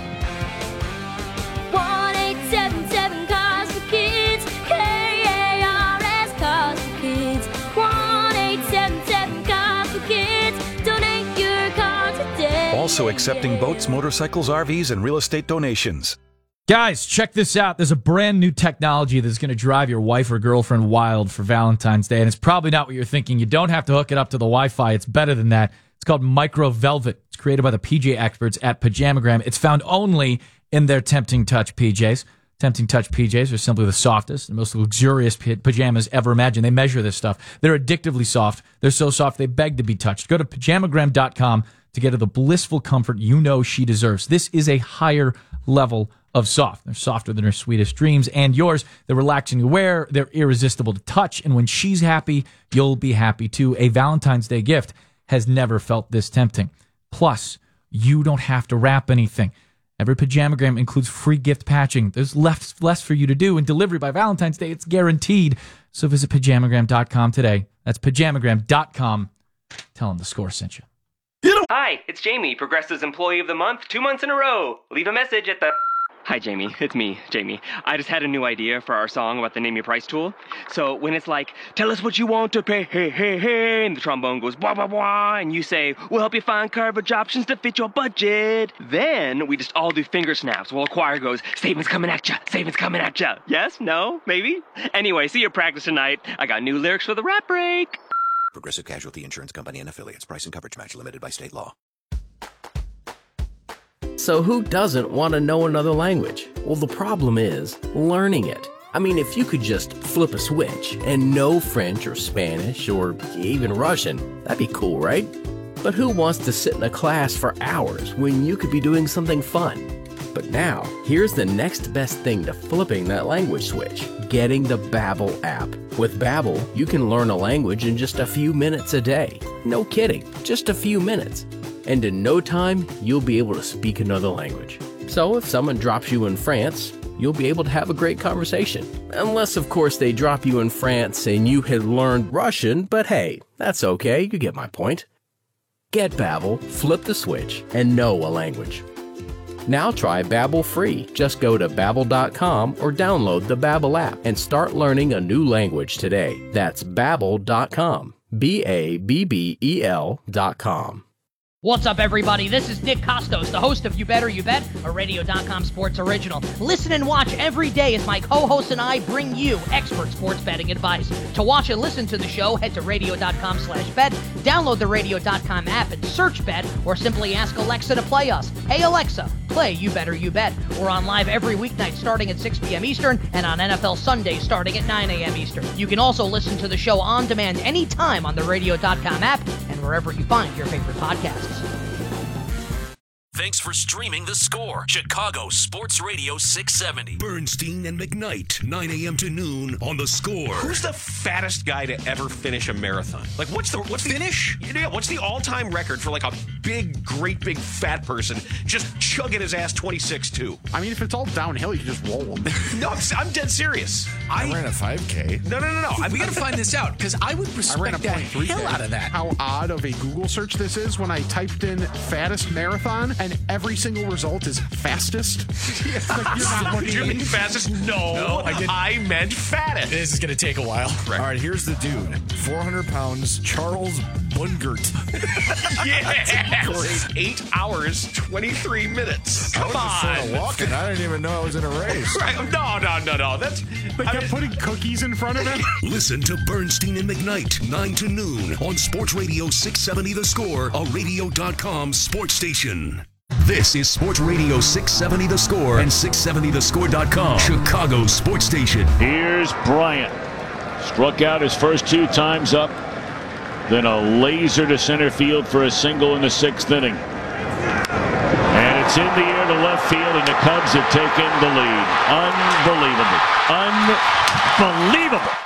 one eight seven seven Cars for Kids. K A R S Cars for Kids. one eight seven seven Cars for Kids. Donate your car today. Also accepting boats, motorcycles, R Vs, and real estate donations. Guys, check this out. There's a brand new technology that's going to drive your wife or girlfriend wild for Valentine's Day, and it's probably not what you're thinking. You don't have to hook it up to the Wi-Fi. It's better than that. It's called Micro Velvet. It's created by the P J experts at Pajamagram. It's found only in their Tempting Touch P Js. Tempting Touch P Js are simply the softest and most luxurious p- pajamas ever imagined. They measure this stuff. They're addictively soft. They're so soft they beg to be touched. Go to pajamagram dot com to get her the blissful comfort you know she deserves. This is a higher level of soft. They're softer than her sweetest dreams and yours. They're relaxing to wear. They're irresistible to touch. And when she's happy, you'll be happy too. A Valentine's Day gift has never felt this tempting. Plus, you don't have to wrap anything. Every Pajamagram includes free gift patching. There's less, less for you to do, and delivery by Valentine's Day, it's guaranteed. So visit pajamagram dot com today. That's pajamagram dot com. Tell them the Score sent you. Hi, it's Jamie, Progressive's Employee of the Month, two months in a row. Leave a message at the... Hi, Jamie. It's me, Jamie. I just had a new idea for our song about the Name Your Price tool. So when it's like, tell us what you want to pay, hey, hey, hey, and the trombone goes, blah, blah, blah, and you say, we'll help you find coverage options to fit your budget. Then we just all do finger snaps while a choir goes, savings coming at ya, savings coming at ya. Yes? No? Maybe? Anyway, see your practice tonight. I got new lyrics for the rap break. Progressive Casualty Insurance Company and Affiliates. Price and coverage match limited by state law. So who doesn't want to know another language? Well, the problem is learning it. I mean, if you could just flip a switch and know French or Spanish or even Russian, that'd be cool, right? But who wants to sit in a class for hours when you could be doing something fun? But now, here's the next best thing to flipping that language switch, getting the Babbel app. With Babbel, you can learn a language in just a few minutes a day. No kidding, just a few minutes. And in no time, you'll be able to speak another language. So if someone drops you in France, you'll be able to have a great conversation. Unless, of course, they drop you in France and you had learned Russian, but hey, that's okay, you get my point. Get Babbel, flip the switch, and know a language. Now try Babbel free. Just go to babbel dot com or download the Babbel app and start learning a new language today. That's babbel dot com. B A B B E L dot com. What's up, everybody? This is Nick Costos, the host of You Better You Bet, a radio dot com sports original. Listen and watch every day as my co-host and I bring you expert sports betting advice. To watch and listen to the show, head to radio dot com slash bet, download the radio dot com app and search bet, or simply ask Alexa to play us. Hey, Alexa, play You Better You Bet. We're on live every weeknight starting at six p.m. Eastern and on N F L Sundays starting at nine a.m. Eastern. You can also listen to the show on demand anytime on the radio dot com app and wherever you find your favorite podcasts. Thanks for streaming The Score, Chicago Sports Radio six seventy. Bernstein and McKnight, nine a.m. to noon on The Score. Who's the fattest guy to ever finish a marathon? Like, what's the what's the finish? Yeah, what's the all-time record for like a big, great, big fat person just chugging his ass twenty-six two? I mean, if it's all downhill, you can just roll them. No, I'm, I'm dead serious. I, I ran a five K. No, no, no, no. We got to find this out because I would respect I ran a the hell out of that. How odd of a Google search this is when I typed in fattest marathon and every single result is fastest. Like, you're not looking. Did you mean fastest? No, no I, didn't. I meant fattest. This is going to take a while. Right. All right, here's the dude. four hundred pounds, Charles Bungert. Yes! Eight hours, twenty-three minutes. Come I was on. just sort of walking. I didn't even know I was in a race. Right. No, no, no, no. That's... They kept I mean, putting cookies in front of him. Listen to Bernstein and McKnight, nine to noon on Sports Radio six seventy The Score, a radio dot com sports station. This is Sports Radio six seventy The Score and six seventy the score dot com, Chicago's sports station. Here's Bryant. Struck out his first two times up. Then a laser to center field for a single in the sixth inning. And it's in the air to left field, and the Cubs have taken the lead. Unbelievable. Unbelievable.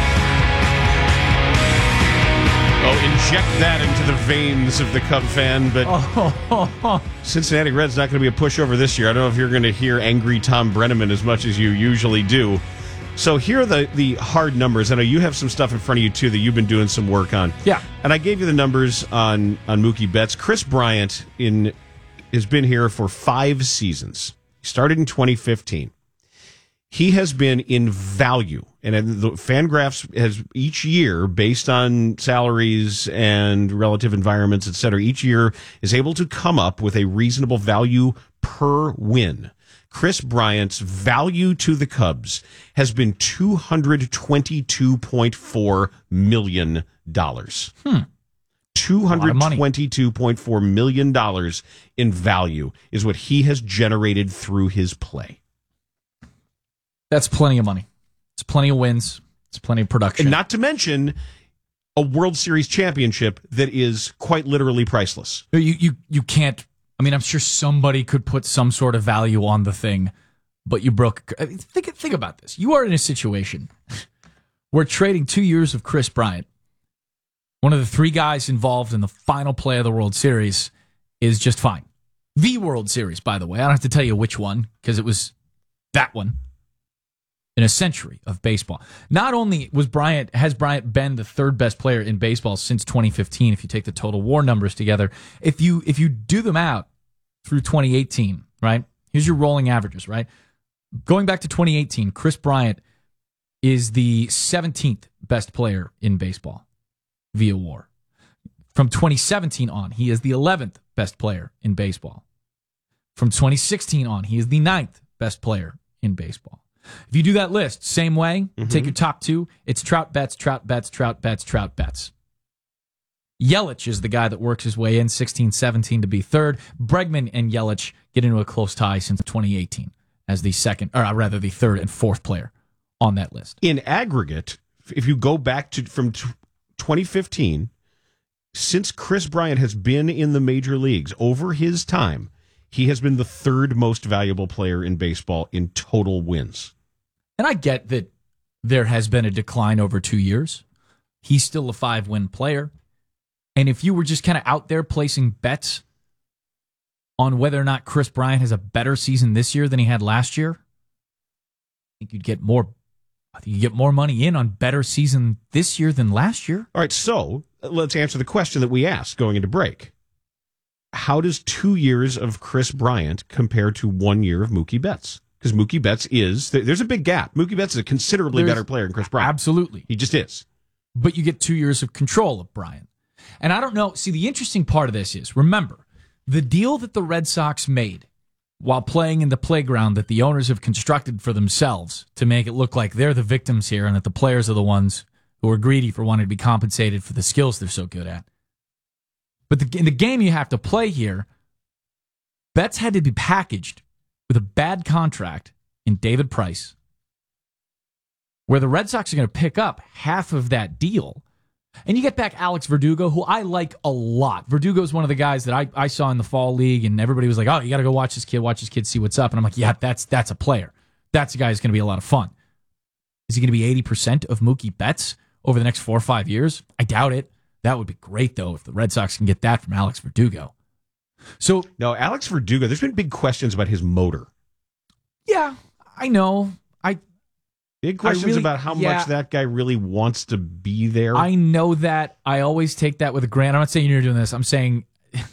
Oh, inject that into the veins of the Cub fan, but Cincinnati Reds not going to be a pushover this year. I don't know if you're going to hear angry Tom Brenneman as much as you usually do. So here are the, the hard numbers. I know you have some stuff in front of you, too, that you've been doing some work on. Yeah. And I gave you the numbers on, on Mookie Betts. Chris Bryant in has been here for five seasons. He started in twenty fifteen. He has been in value, and the Fangraphs has each year, based on salaries and relative environments, et cetera, each year is able to come up with a reasonable value per win. Chris Bryant's value to the Cubs has been two hundred twenty-two point four million dollars. Hmm. two hundred twenty-two point four million dollars in value is what he has generated through his play. That's plenty of money. It's plenty of wins. It's plenty of production. And not to mention a World Series championship that is quite literally priceless. You you you can't. I mean, I'm sure somebody could put some sort of value on the thing, but you broke. I mean, think think about this. You are in a situation where trading two years of Chris Bryant, one of the three guys involved in the final play of the World Series, is just fine. The World Series, by the way. I don't have to tell you which one because it was that one. In a century of baseball. Not only was Bryant has Bryant been the third best player in baseball since twenty fifteen, if you take the total WAR numbers together, if you if you do them out through twenty eighteen, right? Here's your rolling averages, right? Going back to twenty eighteen, Chris Bryant is the seventeenth best player in baseball via WAR. From twenty seventeen on, he is the eleventh best player in baseball. From twenty sixteen on, he is the ninth best player in baseball. If you do that list, same way, mm-hmm. take your top two, it's Trout Betts, Trout Betts, Trout Betts, Trout Betts. Yelich is the guy that works his way in, sixteen seventeen to be third. Bregman and Yelich get into a close tie since twenty eighteen as the second, or rather the third and fourth player on that list. In aggregate, if you go back to from twenty fifteen, since Chris Bryant has been in the major leagues over his time, he has been the third most valuable player in baseball in total wins. And I get that there has been a decline over two years. He's still a five-win player. And if you were just kind of out there placing bets on whether or not Chris Bryant has a better season this year than he had last year, I think you'd get more, I think you get more money in on better season this year than last year. All right, so let's answer the question that we asked going into break. How does two years of Chris Bryant compare to one year of Mookie Betts? Because Mookie Betts is, there's a big gap. Mookie Betts is a considerably There's, better player than Chris Bryant. Absolutely. He just is. But you get two years of control of Bryant. And I don't know, see, the interesting part of this is, remember, the deal that the Red Sox made while playing in the playground that the owners have constructed for themselves to make it look like they're the victims here and that the players are the ones who are greedy for wanting to be compensated for the skills they're so good at. But the, in the game you have to play here, Betts had to be packaged with a bad contract in David Price, where the Red Sox are going to pick up half of that deal. And you get back Alex Verdugo, who I like a lot. Verdugo is one of the guys that I, I saw in the fall league, and everybody was like, oh, you got to go watch this kid, watch this kid, see what's up. And I'm like, yeah, that's that's a player. That's a guy who's going to be a lot of fun. Is he going to be eighty percent of Mookie Betts over the next four or five years? I doubt it. That would be great, though, if the Red Sox can get that from Alex Verdugo. So no, Alex Verdugo, there's been big questions about his motor. Yeah, I know. I Big questions really, about how yeah, much that guy really wants to be there. I know that. I always take that with a grain. I'm not saying you're doing this. I'm saying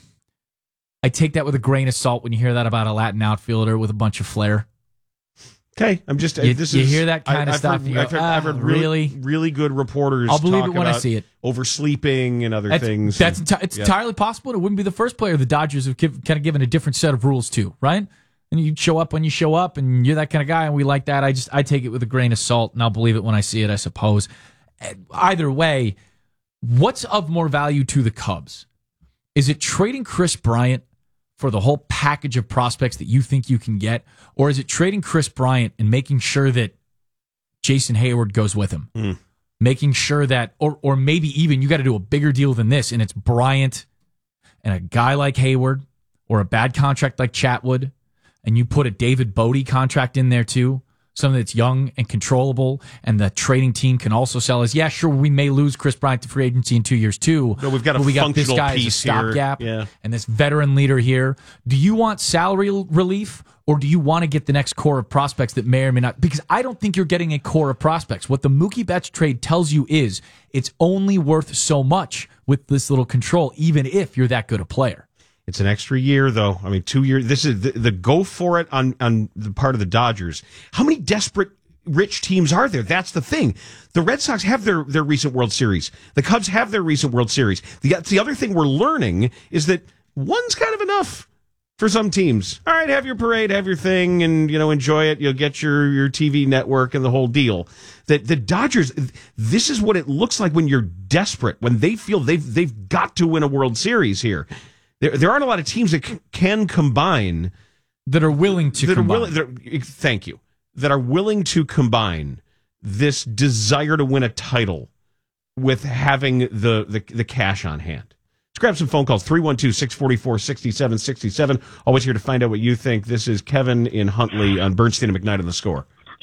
I take that with a grain of salt when you hear that about a Latin outfielder with a bunch of flair. Okay, I'm just. You, this you is, heard that kind I, of I've stuff. Heard, you go, I've heard, ah, I've heard really, really, really good reporters. I'll believe talk it when about I see it. Oversleeping and other that's, things. That's and, enti- it's yeah. entirely possible. And it wouldn't be the first player the Dodgers have give, kind of given a different set of rules to, right? And you show up when you show up, and you're that kind of guy, and we like that. I just I take it with a grain of salt, and I'll believe it when I see it, I suppose. Either way, what's of more value to the Cubs? Is it trading Chris Bryant for the whole package of prospects that you think you can get, or is it trading Chris Bryant and making sure that Jason Hayward goes with him? Mm. Making sure that, or or maybe even you got to do a bigger deal than this, and it's Bryant and a guy like Hayward, or a bad contract like Chatwood, and you put a David Bodie contract in there too, something that's young and controllable, and the trading team can also sell as, yeah, sure, we may lose Chris Bryant to free agency in two years too. No, we've got a but we got this functional guy as a piece stopgap, here. Yeah. and this veteran leader here. Do you want salary relief, or do you want to get the next core of prospects that may or may not? Because I don't think you're getting a core of prospects. What the Mookie Betts trade tells you is it's only worth so much with this little control, even if you're that good a player. It's an extra year, though. I mean, two years. This is the, the go for it on, on the part of the Dodgers. How many desperate, rich teams are there? That's the thing. The Red Sox have their, their recent World Series. The Cubs have their recent World Series. The, the other thing we're learning is that one's kind of enough. For some teams, all right, have your parade, have your thing, and you know, enjoy it. You'll get your, your T V network and the whole deal. That the Dodgers, this is what it looks like when you're desperate, when they feel they've they've got to win a World Series here. There there aren't a lot of teams that c- can combine that are willing to that combine. Are willing, that are, thank you. That are willing to combine this desire to win a title with having the the, the cash on hand. Let's grab some phone calls. three one two, six four four, six seven six seven. Always here to find out what you think. This is Kevin in Huntley on Bernstein and McKnight on The Score.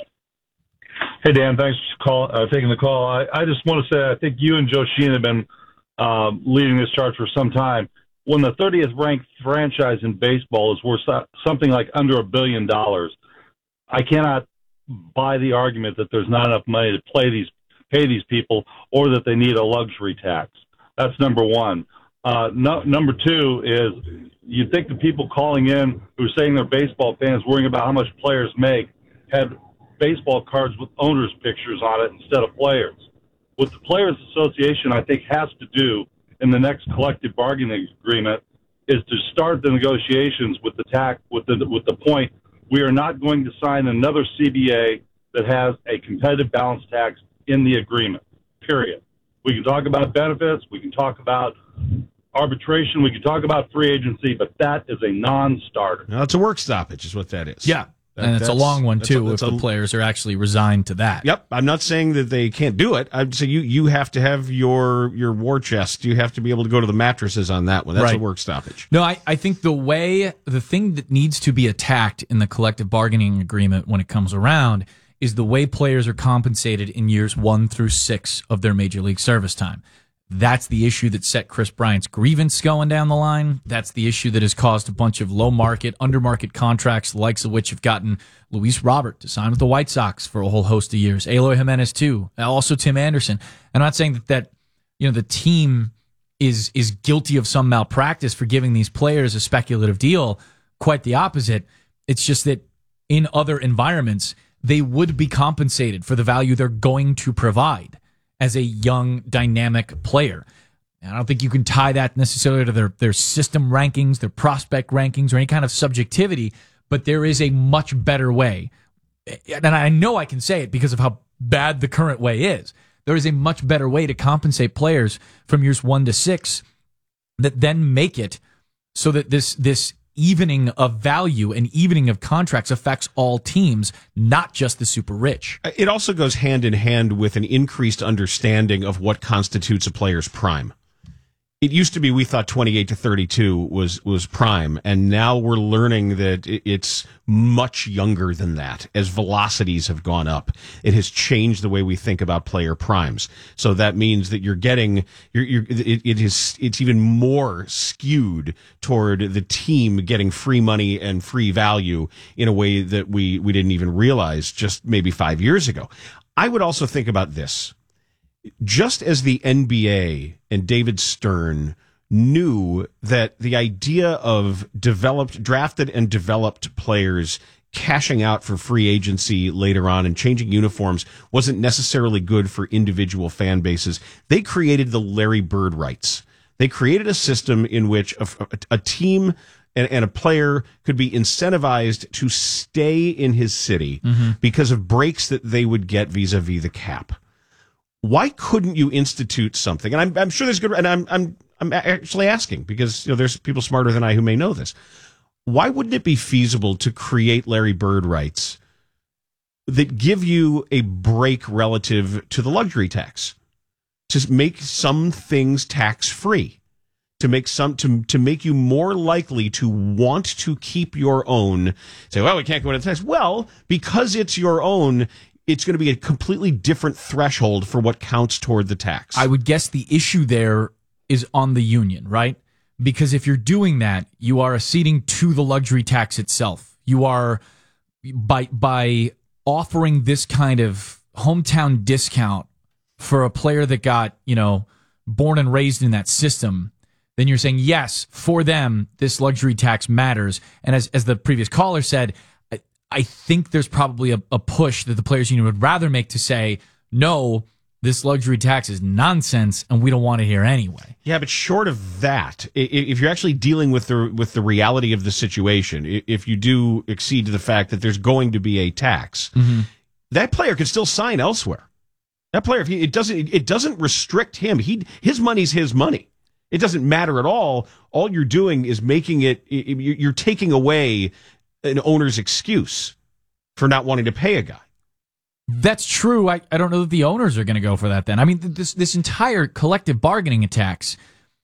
Hey, Dan. Thanks for call, uh, taking the call. I, I just want to say I think you and Joe Sheehan have been uh, leading this charge for some time. When the thirtieth ranked franchise in baseball is worth something like under a billion dollars, I cannot buy the argument that there's not enough money to play these, pay these people, or that they need a luxury tax. That's number one. Uh, no, number two is you'd think the people calling in who are saying they're baseball fans, worrying about how much players make, had baseball cards with owners' pictures on it instead of players. What the Players Association, I think, has to do in the next collective bargaining agreement is to start the negotiations with the tax, with the with the point we are not going to sign another C B A that has a competitive balance tax in the agreement. Period. We can talk about benefits. We can talk about arbitration. We can talk about free agency, but that is a non-starter. Now, it's a work stoppage is what that is. Yeah. That, and it's a long one, too, a, if a, the players are actually resigned to that. Yep. I'm not saying that they can't do it. I'm saying you, you have to have your your war chest. You have to be able to go to the mattresses on that one. That's Right. a work stoppage. No, I, I think the way, the thing that needs to be attacked in the collective bargaining agreement when it comes around is the way players are compensated in years one through six of their major league service time. That's the issue that set Chris Bryant's grievance going down the line. That's the issue that has caused a bunch of low market, under market contracts, the likes of which have gotten Luis Robert to sign with the White Sox for a whole host of years. Eloy Jimenez too. Also Tim Anderson. I'm not saying that, that you know, the team is is guilty of some malpractice for giving these players a speculative deal. Quite the opposite. It's just that in other environments, they would be compensated for the value they're going to provide as a young, dynamic player. And I don't think you can tie that necessarily to their, their system rankings, their prospect rankings, or any kind of subjectivity, but there is a much better way. And I know I can say it because of how bad the current way is. There is a much better way to compensate players from years one to six that then make it so that this this evening of value and evening of contracts affects all teams, not just the super rich. It also goes hand in hand with an increased understanding of what constitutes a player's prime. It used to be we thought twenty-eight to thirty-two was was prime, and now we're learning that it's much younger than that. As velocities have gone up, it has changed the way we think about player primes. So that means that you're getting you're, you're it, it is it's even more skewed toward the team getting free money and free value in a way that we we didn't even realize just maybe five years ago. I would also think about this. Just as the N B A and David Stern knew that the idea of developed, drafted and developed players cashing out for free agency later on and changing uniforms wasn't necessarily good for individual fan bases, they created the Larry Bird rights. They created a system in which a, a, a team and, and a player could be incentivized to stay in his city mm-hmm. because of breaks that they would get vis-a-vis the cap. Why couldn't you institute something? And I'm, I'm sure there's good, and I'm, I'm, I'm actually asking because you know there's people smarter than I who may know this. Why wouldn't it be feasible to create Larry Bird rights that give you a break relative to the luxury tax, to make some things tax free, to make some to to make you more likely to want to keep your own? Say, well, we can't go into tax. Well, because it's your own, it's going to be a completely different threshold for what counts toward the tax. I would guess the issue there is on the union, right? Because if you're doing that, you are acceding to the luxury tax itself. You are, by by offering this kind of hometown discount for a player that got, you know, born and raised in that system, then you're saying, yes, for them, this luxury tax matters. And as as the previous caller said, I think there's probably a, a push that the players union would rather make to say, no, this luxury tax is nonsense and we don't want to hear anyway. Yeah, but short of that, i- if you're actually dealing with the with the reality of the situation, i- if you do accede to the fact that there's going to be a tax, Mm-hmm. that player could still sign elsewhere. That player, if he, it doesn't it doesn't restrict him. He his money's his money. It doesn't matter at all. All you're doing is making it. You're taking away an owner's excuse for not wanting to pay a guy. That's true. I, I don't know that the owners are going to go for that then. I mean, th- this this entire collective bargaining tax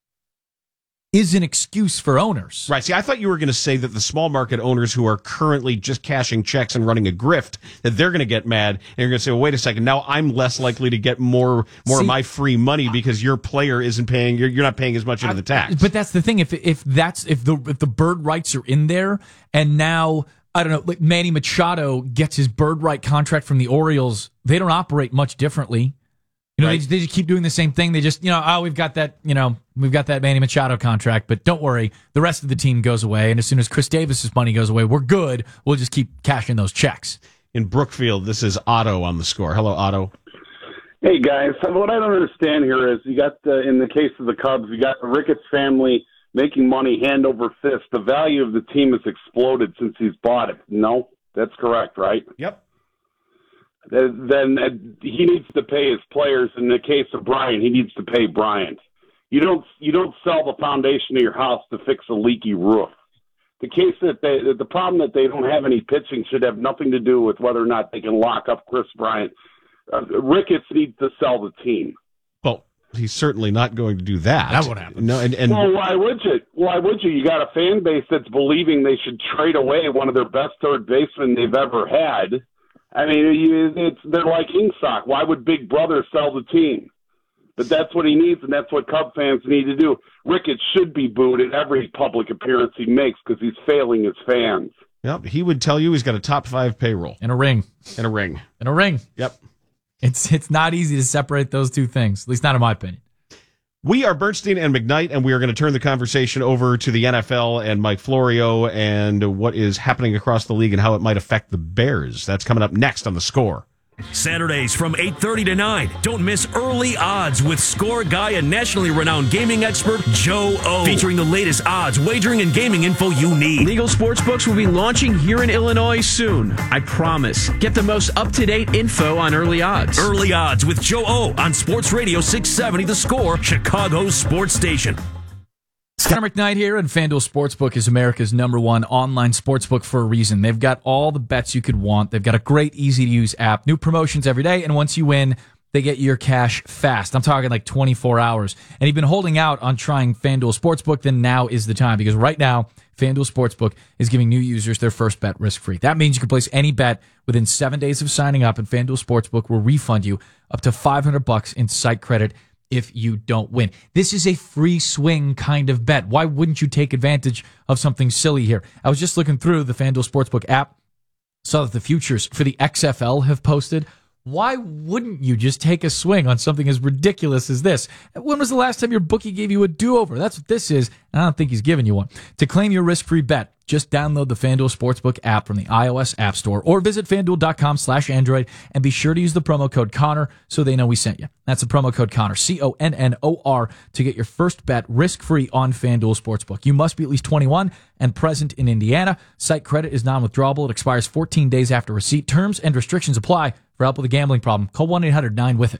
is an excuse for owners. Right. See, I thought you were going to say that the small market owners who are currently just cashing checks and running a grift, that they're going to get mad and you're going to say, well, wait a second, now I'm less likely to get more more See, of my free money because your player isn't paying, you're, you're not paying as much into the tax. But that's the thing. If if that's if the if the bird rights are in there, and now I don't know, like Manny Machado gets his bird right contract from the Orioles, they don't operate much differently. You know, Right. they, just, they just keep doing the same thing. They just, you know, oh, we've got that, you know, we've got that Manny Machado contract, but don't worry, the rest of the team goes away, and as soon as Chris Davis's money goes away, we're good. We'll just keep cashing those checks. In Brookfield, this is Otto on the score. Hello, Otto. Hey guys, what I don't understand here is you got uh, in the case of the Cubs, you got the Ricketts family making money hand over fist. The value of the team has exploded since he's bought it. No, that's correct, right? Yep. Then then, uh, he needs to pay his players. In the case of Bryant, he needs to pay Bryant. You don't you don't sell the foundation of your house to fix a leaky roof. The case that they, the problem that they don't have any pitching should have nothing to do with whether or not they can lock up Chris Bryant. Uh, Ricketts needs to sell the team. Well, he's certainly not going to do that. That won't happen. No, and, and Well, why would you? Why would you? You got a fan base that's believing they should trade away one of their best third basemen they've ever had. I mean, you, it's they're like Ingsoc. Why would Big Brother sell the team? But that's what he needs, and that's what Cub fans need to do. Ricketts should be booed at every public appearance he makes because he's failing his fans. Yep, he would tell you he's got a top five payroll. And a ring. And a ring. And a ring. Yep. It's it's not easy to separate those two things, at least not in my opinion. We are Bernstein and McKnight, and we are going to turn the conversation over to the N F L and Mike Florio and what is happening across the league and how it might affect the Bears. That's coming up next on The Score. Saturdays from eight thirty to nine. Don't miss Early Odds with score guy and nationally renowned gaming expert Joe O. Featuring the latest odds, wagering, and gaming info you need. Legal sportsbooks will be launching here in Illinois soon. I promise. Get the most up-to-date info on Early Odds. Early Odds with Joe O on Sports Radio six seventy The Score, Chicago's sports station. Connor McKnight here, and FanDuel Sportsbook is America's number one online sportsbook for a reason. They've got all the bets you could want. They've got a great, easy-to-use app, new promotions every day, and once you win, they get your cash fast. I'm talking like twenty-four hours. And you've been holding out on trying FanDuel Sportsbook, then now is the time, because right now, FanDuel Sportsbook is giving new users their first bet risk-free. That means you can place any bet within seven days of signing up, and FanDuel Sportsbook will refund you up to five hundred bucks in site credit if you don't win. This is a free swing kind of bet. Why wouldn't you take advantage of something silly here? I was just looking through the FanDuel Sportsbook app, saw that the futures for the X F L have posted. Why wouldn't you just take a swing on something as ridiculous as this? When was the last time your bookie gave you a do-over? That's what this is, and I don't think he's giving you one. To claim your risk-free bet, just download the FanDuel Sportsbook app from the iOS App Store or visit FanDuel.com slash Android and be sure to use the promo code Connor so they know we sent you. That's the promo code Connor, C O N N O R, to get your first bet risk-free on FanDuel Sportsbook. You must be at least twenty-one and present in Indiana. Site credit is non-withdrawable. It expires fourteen days after receipt. Terms and restrictions apply. For help with a gambling problem, call one eight hundred nine with it.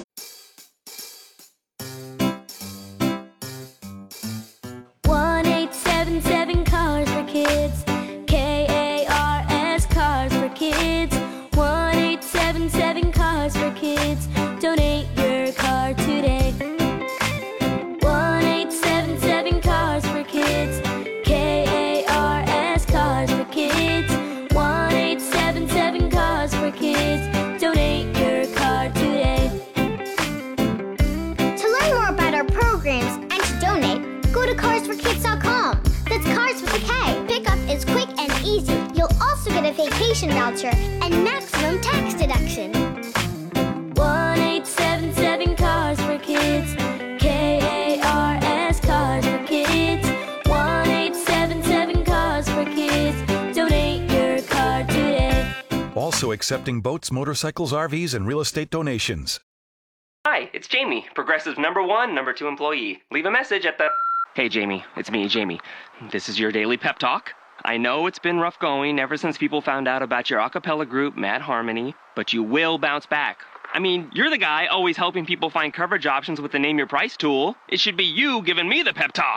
one eight seven seven Cars for Kids. K A R S Cars for Kids. one eight seven seven Cars for Kids. Donate your car today. one eight seven seven Cars for Kids. K A R S Cars for Kids. one eight seven seven Cars for Kids. Donate your car today. To learn more about our programs and to donate, go to cars for kids dot com. That's Cars with a K. Pickup is quick and easy. You'll also get a vacation voucher and maximum tax deduction. one eight seven seven Cars for Kids. K A R S Cars for Kids. one eight seven seven Cars for Kids. Donate your car today. Also accepting boats, motorcycles, R Vs, and real estate donations. Hi, it's Jamie, Progressive's number one, number two employee. Leave a message at the... Hey, Jamie, it's me, Jamie. This is your daily pep talk. I know it's been rough going ever since people found out about your a cappella group, Mad Harmony, but you will bounce back. I mean, you're the guy always helping people find coverage options with the Name Your Price tool. It should be you giving me the pep talk.